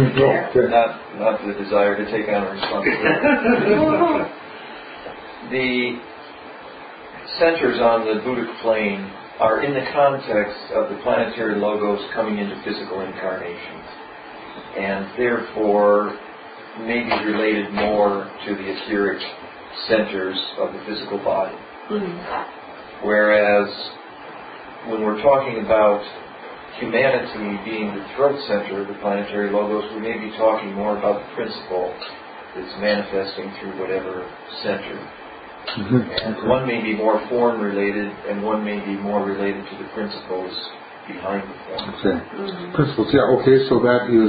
Not the desire to take on a responsibility. The centers on the Buddhic plane are in the context of the planetary logos coming into physical incarnations, and therefore may be related more to the etheric centers of the physical body. Whereas when we're talking about humanity being the throat center of the planetary logos, we may be talking more about the principle that's manifesting through whatever center. And one may be more form related, and one may be more related to the principles behind the form.
Principles, so that is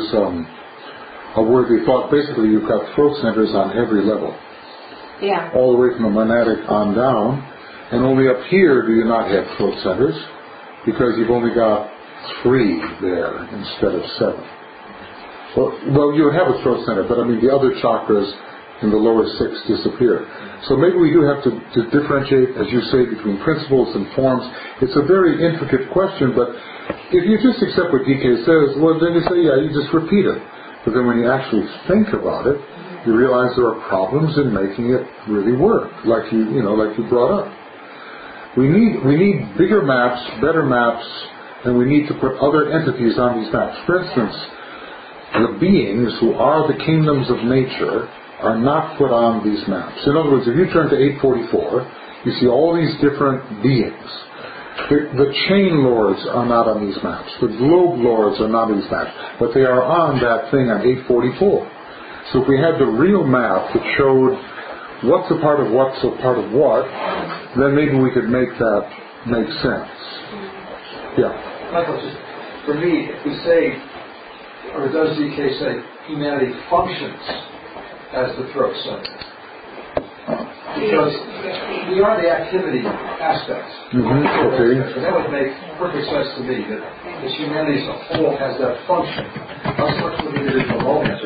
a worthy thought. Basically, you've got throat centers on every level. All the way from the monadic on down. And only up here do you not have throat centers, because you've only got 3 there instead of 7. Well, you have a throat center, but the other chakras in the lower 6 disappear. So maybe we do have to differentiate, as you say, between principles and forms. It's a very intricate question, but if you just accept what DK says, well, then you say, you just repeat it. But then when you actually think about it, you realize there are problems in making it really work, like you brought up. We need bigger maps, better maps, and we need to put other entities on these maps. For instance, the beings who are the kingdoms of nature are not put on these maps. In other words, if you turn to 844, you see all these different beings. The chain lords are not on these maps. The globe lords are not on these maps. But they are on that thing on 844. So if we had the real map that showed what's a part of what's a part of what, then maybe we could make that make sense.
Michael, just for me, if we say, or does DK say, humanity functions as the throat center? Because we are the activity aspects. So that would make perfect sense to me, that this humanity as a whole has that function. Not so much for the individual monads.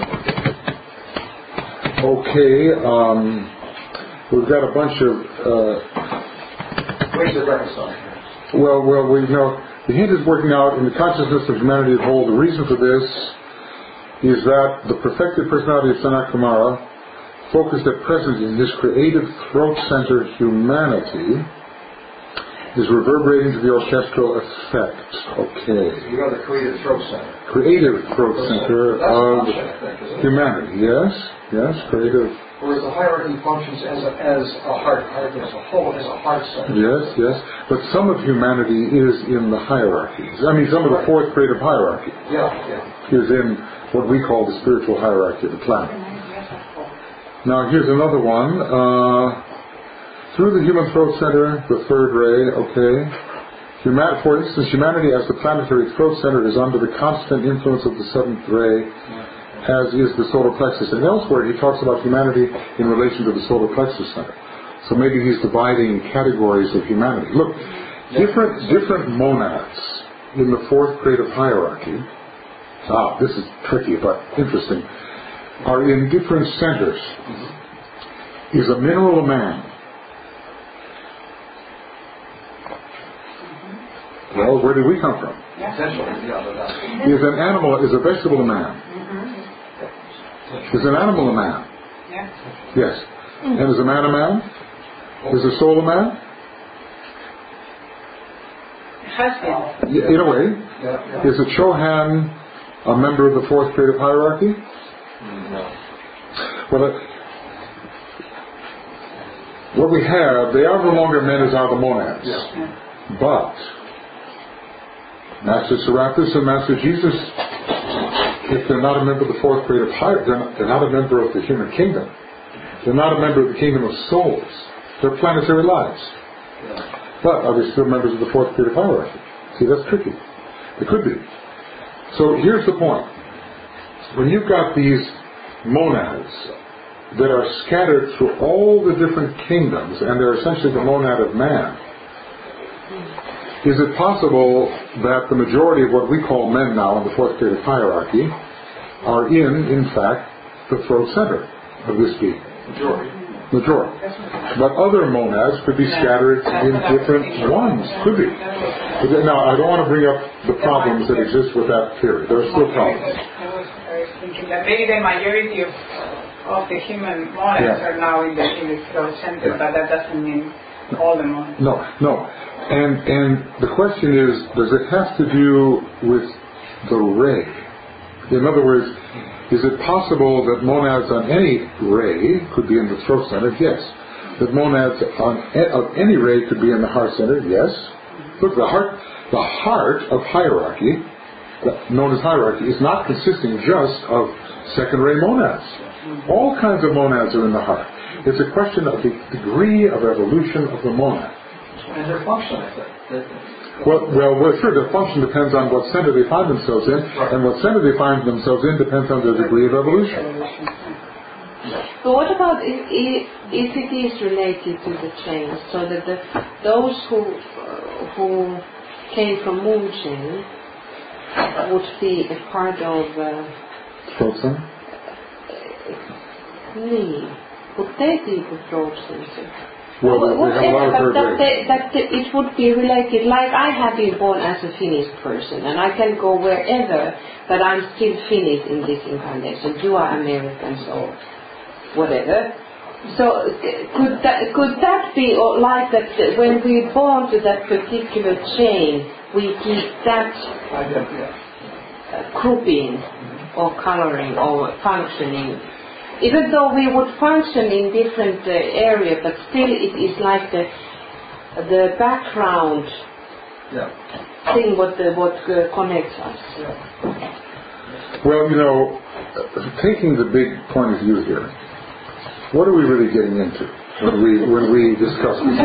We've got a bunch of
ways of reconciling.
Well, we know the hint is working out in the consciousness of humanity as a whole. The reason for this is that the perfected personality of Sanat Kumara, focused at present in his creative throat center humanity, is reverberating to the orchestral effect. Okay.
You got the creative throat center.
Creative throat center of humanity. Yes, creative.
Whereas the hierarchy functions as a heart as a whole, as a heart center.
Yes. But some of humanity is in the hierarchies. I mean, some of the fourth creative hierarchy is in what we call the spiritual hierarchy of the planet. Now, here's another one. Through the human throat center, the third ray, for instance, humanity as the planetary throat center is under the constant influence of the seventh ray, as is the solar plexus. And elsewhere he talks about humanity in relation to the solar plexus center. So maybe he's dividing categories of humanity. Look, different monads in the fourth creative hierarchy, this is tricky but interesting, are in different centers. Is a mineral a man? Well, where did we come from? Is an animal, is a vegetable a man? Is an animal a man? Yes. And is a man a man? Is a soul a man? In a way. Is a Chohan a member of the fourth creative hierarchy? No. Well, what we have, they are no longer men as are the monads. But Master Serapis and Master Jesus, if they're not a member of the fourth creative hierarchy, they're not a member of the human kingdom. They're not a member of the kingdom of souls. They're planetary lives. But are they still members of the fourth creative hierarchy? See, that's tricky. They could be. So here's the point. When you've got these monads that are scattered through all the different kingdoms, and they're essentially the monad of man, is it possible that the majority of what we call men now in the fourth creative hierarchy are in fact, the throat center of this being? Majority. But other monads could be scattered in different ones. Could be. Now, I don't want to bring up the problems that exist with that theory. There are still problems.
I was thinking that maybe the majority of the human monads are now in the throat center, but that doesn't mean all the monads.
No. And the question is, does it have to do with the ray? In other words, is it possible that monads on any ray could be in the throat center? Yes. That monads of any ray could be in the heart center? Yes. Look, the heart of hierarchy, known as hierarchy, is not consisting just of second ray monads. All kinds of monads are in the heart. It's a question of the degree of evolution of the monad.
And their function, I think.
Well, sure, their function depends on what center they find themselves in, and what center they find themselves in depends on their degree of evolution.
But what about if it is related to the change, so that those who came from Moonchain would be a part of...
Throat center?
Would they be the throat center?
Well,
it would be related, like I have been born as a Finnish person, and I can go wherever, but I'm still Finnish in this incarnation. You are American, so whatever. So could that be like that when we are born to that particular chain, we keep that grouping or coloring or functioning? Even though we would function in different areas, but still it is like the background thing what connects us.
Well, taking the big point of view here, what are we really getting into when we discuss this?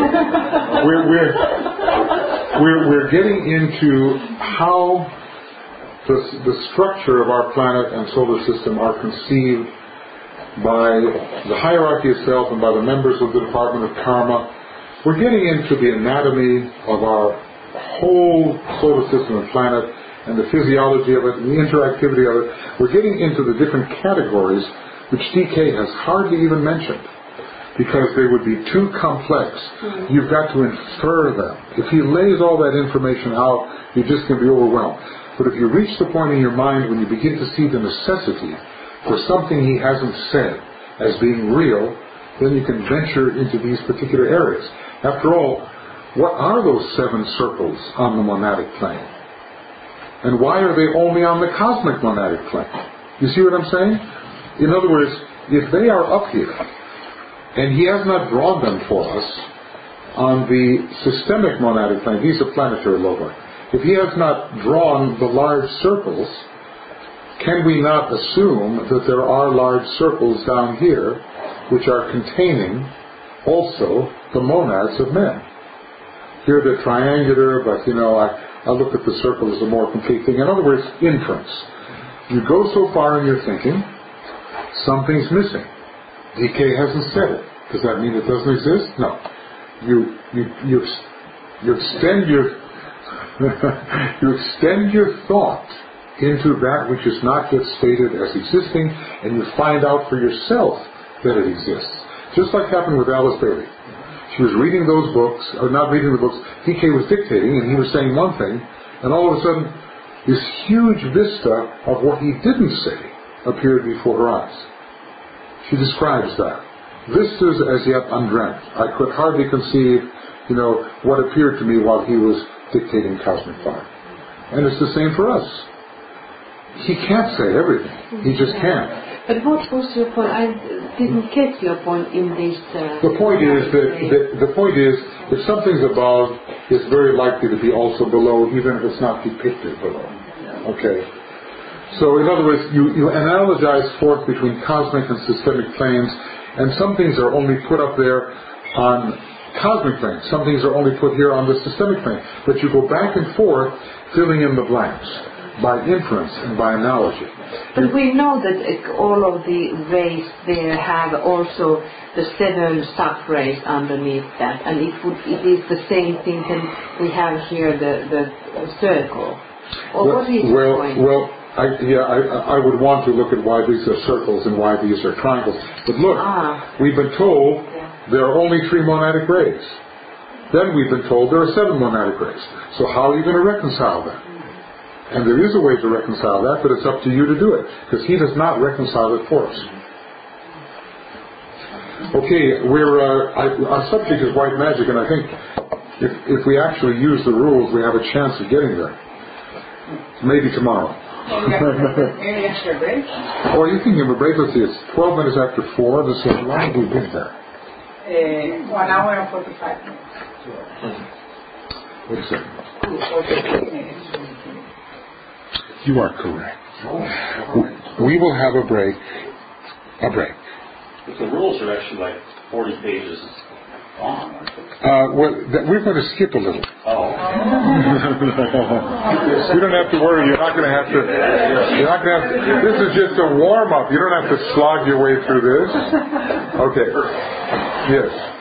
We're getting into how the structure of our planet and solar system are conceived by the hierarchy itself and by the members of the Department of Karma. We're getting into the anatomy of our whole solar system and planet and the physiology of it and the interactivity of it. We're getting into the different categories which DK has hardly even mentioned because they would be too complex. You've got to infer them. If he lays all that information out, you're just going to be overwhelmed. But if you reach the point in your mind when you begin to see the necessity for something he hasn't said as being real, then you can venture into these particular areas. After all, what are those 7 circles on the monadic plane? And why are they only on the cosmic monadic plane? You see what I'm saying? In other words, if they are up here, and he has not drawn them for us on the systemic monadic plane, he's a planetary logoi. If he has not drawn the large circles, can we not assume that there are large circles down here which are containing also the monads of men? Here they're triangular, but I look at the circle as a more complete thing. In other words, inference. You go so far in your thinking, something's missing. DK hasn't said it. Does that mean it doesn't exist? No. You extend your you extend your thought into that which is not yet stated as existing, and you find out for yourself that it exists. Just like happened with Alice Bailey. She was reading those books, or not reading the books, DK was dictating, and he was saying one thing, and all of a sudden, this huge vista of what he didn't say appeared before her eyes. She describes that. Vistas as yet undreamt. I could hardly conceive, what appeared to me while he was dictating cosmic fire. And it's the same for us. He can't say everything. He just can't.
But what was your point? I didn't get your point in this.
The point is if something's above, it's very likely to be also below, even if it's not depicted below. Okay. So in other words, you analogize forth between cosmic and systemic planes, and some things are only put up there on cosmic planes. Some things are only put here on the systemic plane. But you go back and forth, filling in the blanks by inference and by analogy.
But we know that all of the rays there have also the 7 sub-rays underneath that, and it is the same thing that we have here, the circle. Or what is the point?
Well, I would want to look at why these are circles and why these are triangles. But look, we've been told there are only 3 monadic rays. Then we've been told there are 7 monadic rays. So how are you going to reconcile that? And there is a way to reconcile that, but it's up to you to do it, because he does not reconcile it for us. Okay, our subject is white magic, and I think if we actually use the rules, we have a chance of getting there. Maybe tomorrow.
Maybe after a break?
Or you can give a break. Let's see, it's 12 minutes after 4. Let's see, how long have we been there?
1 hour and 45 minutes.
Wait a second.
48 minutes.
You are correct. We will have a break.
But the rules are actually like 40 pages long, aren't they?
We're going to skip a little.
Oh.
You don't have to worry. You're not going to have to. This is just a warm up. You don't have to slog your way through this. Okay. Yes.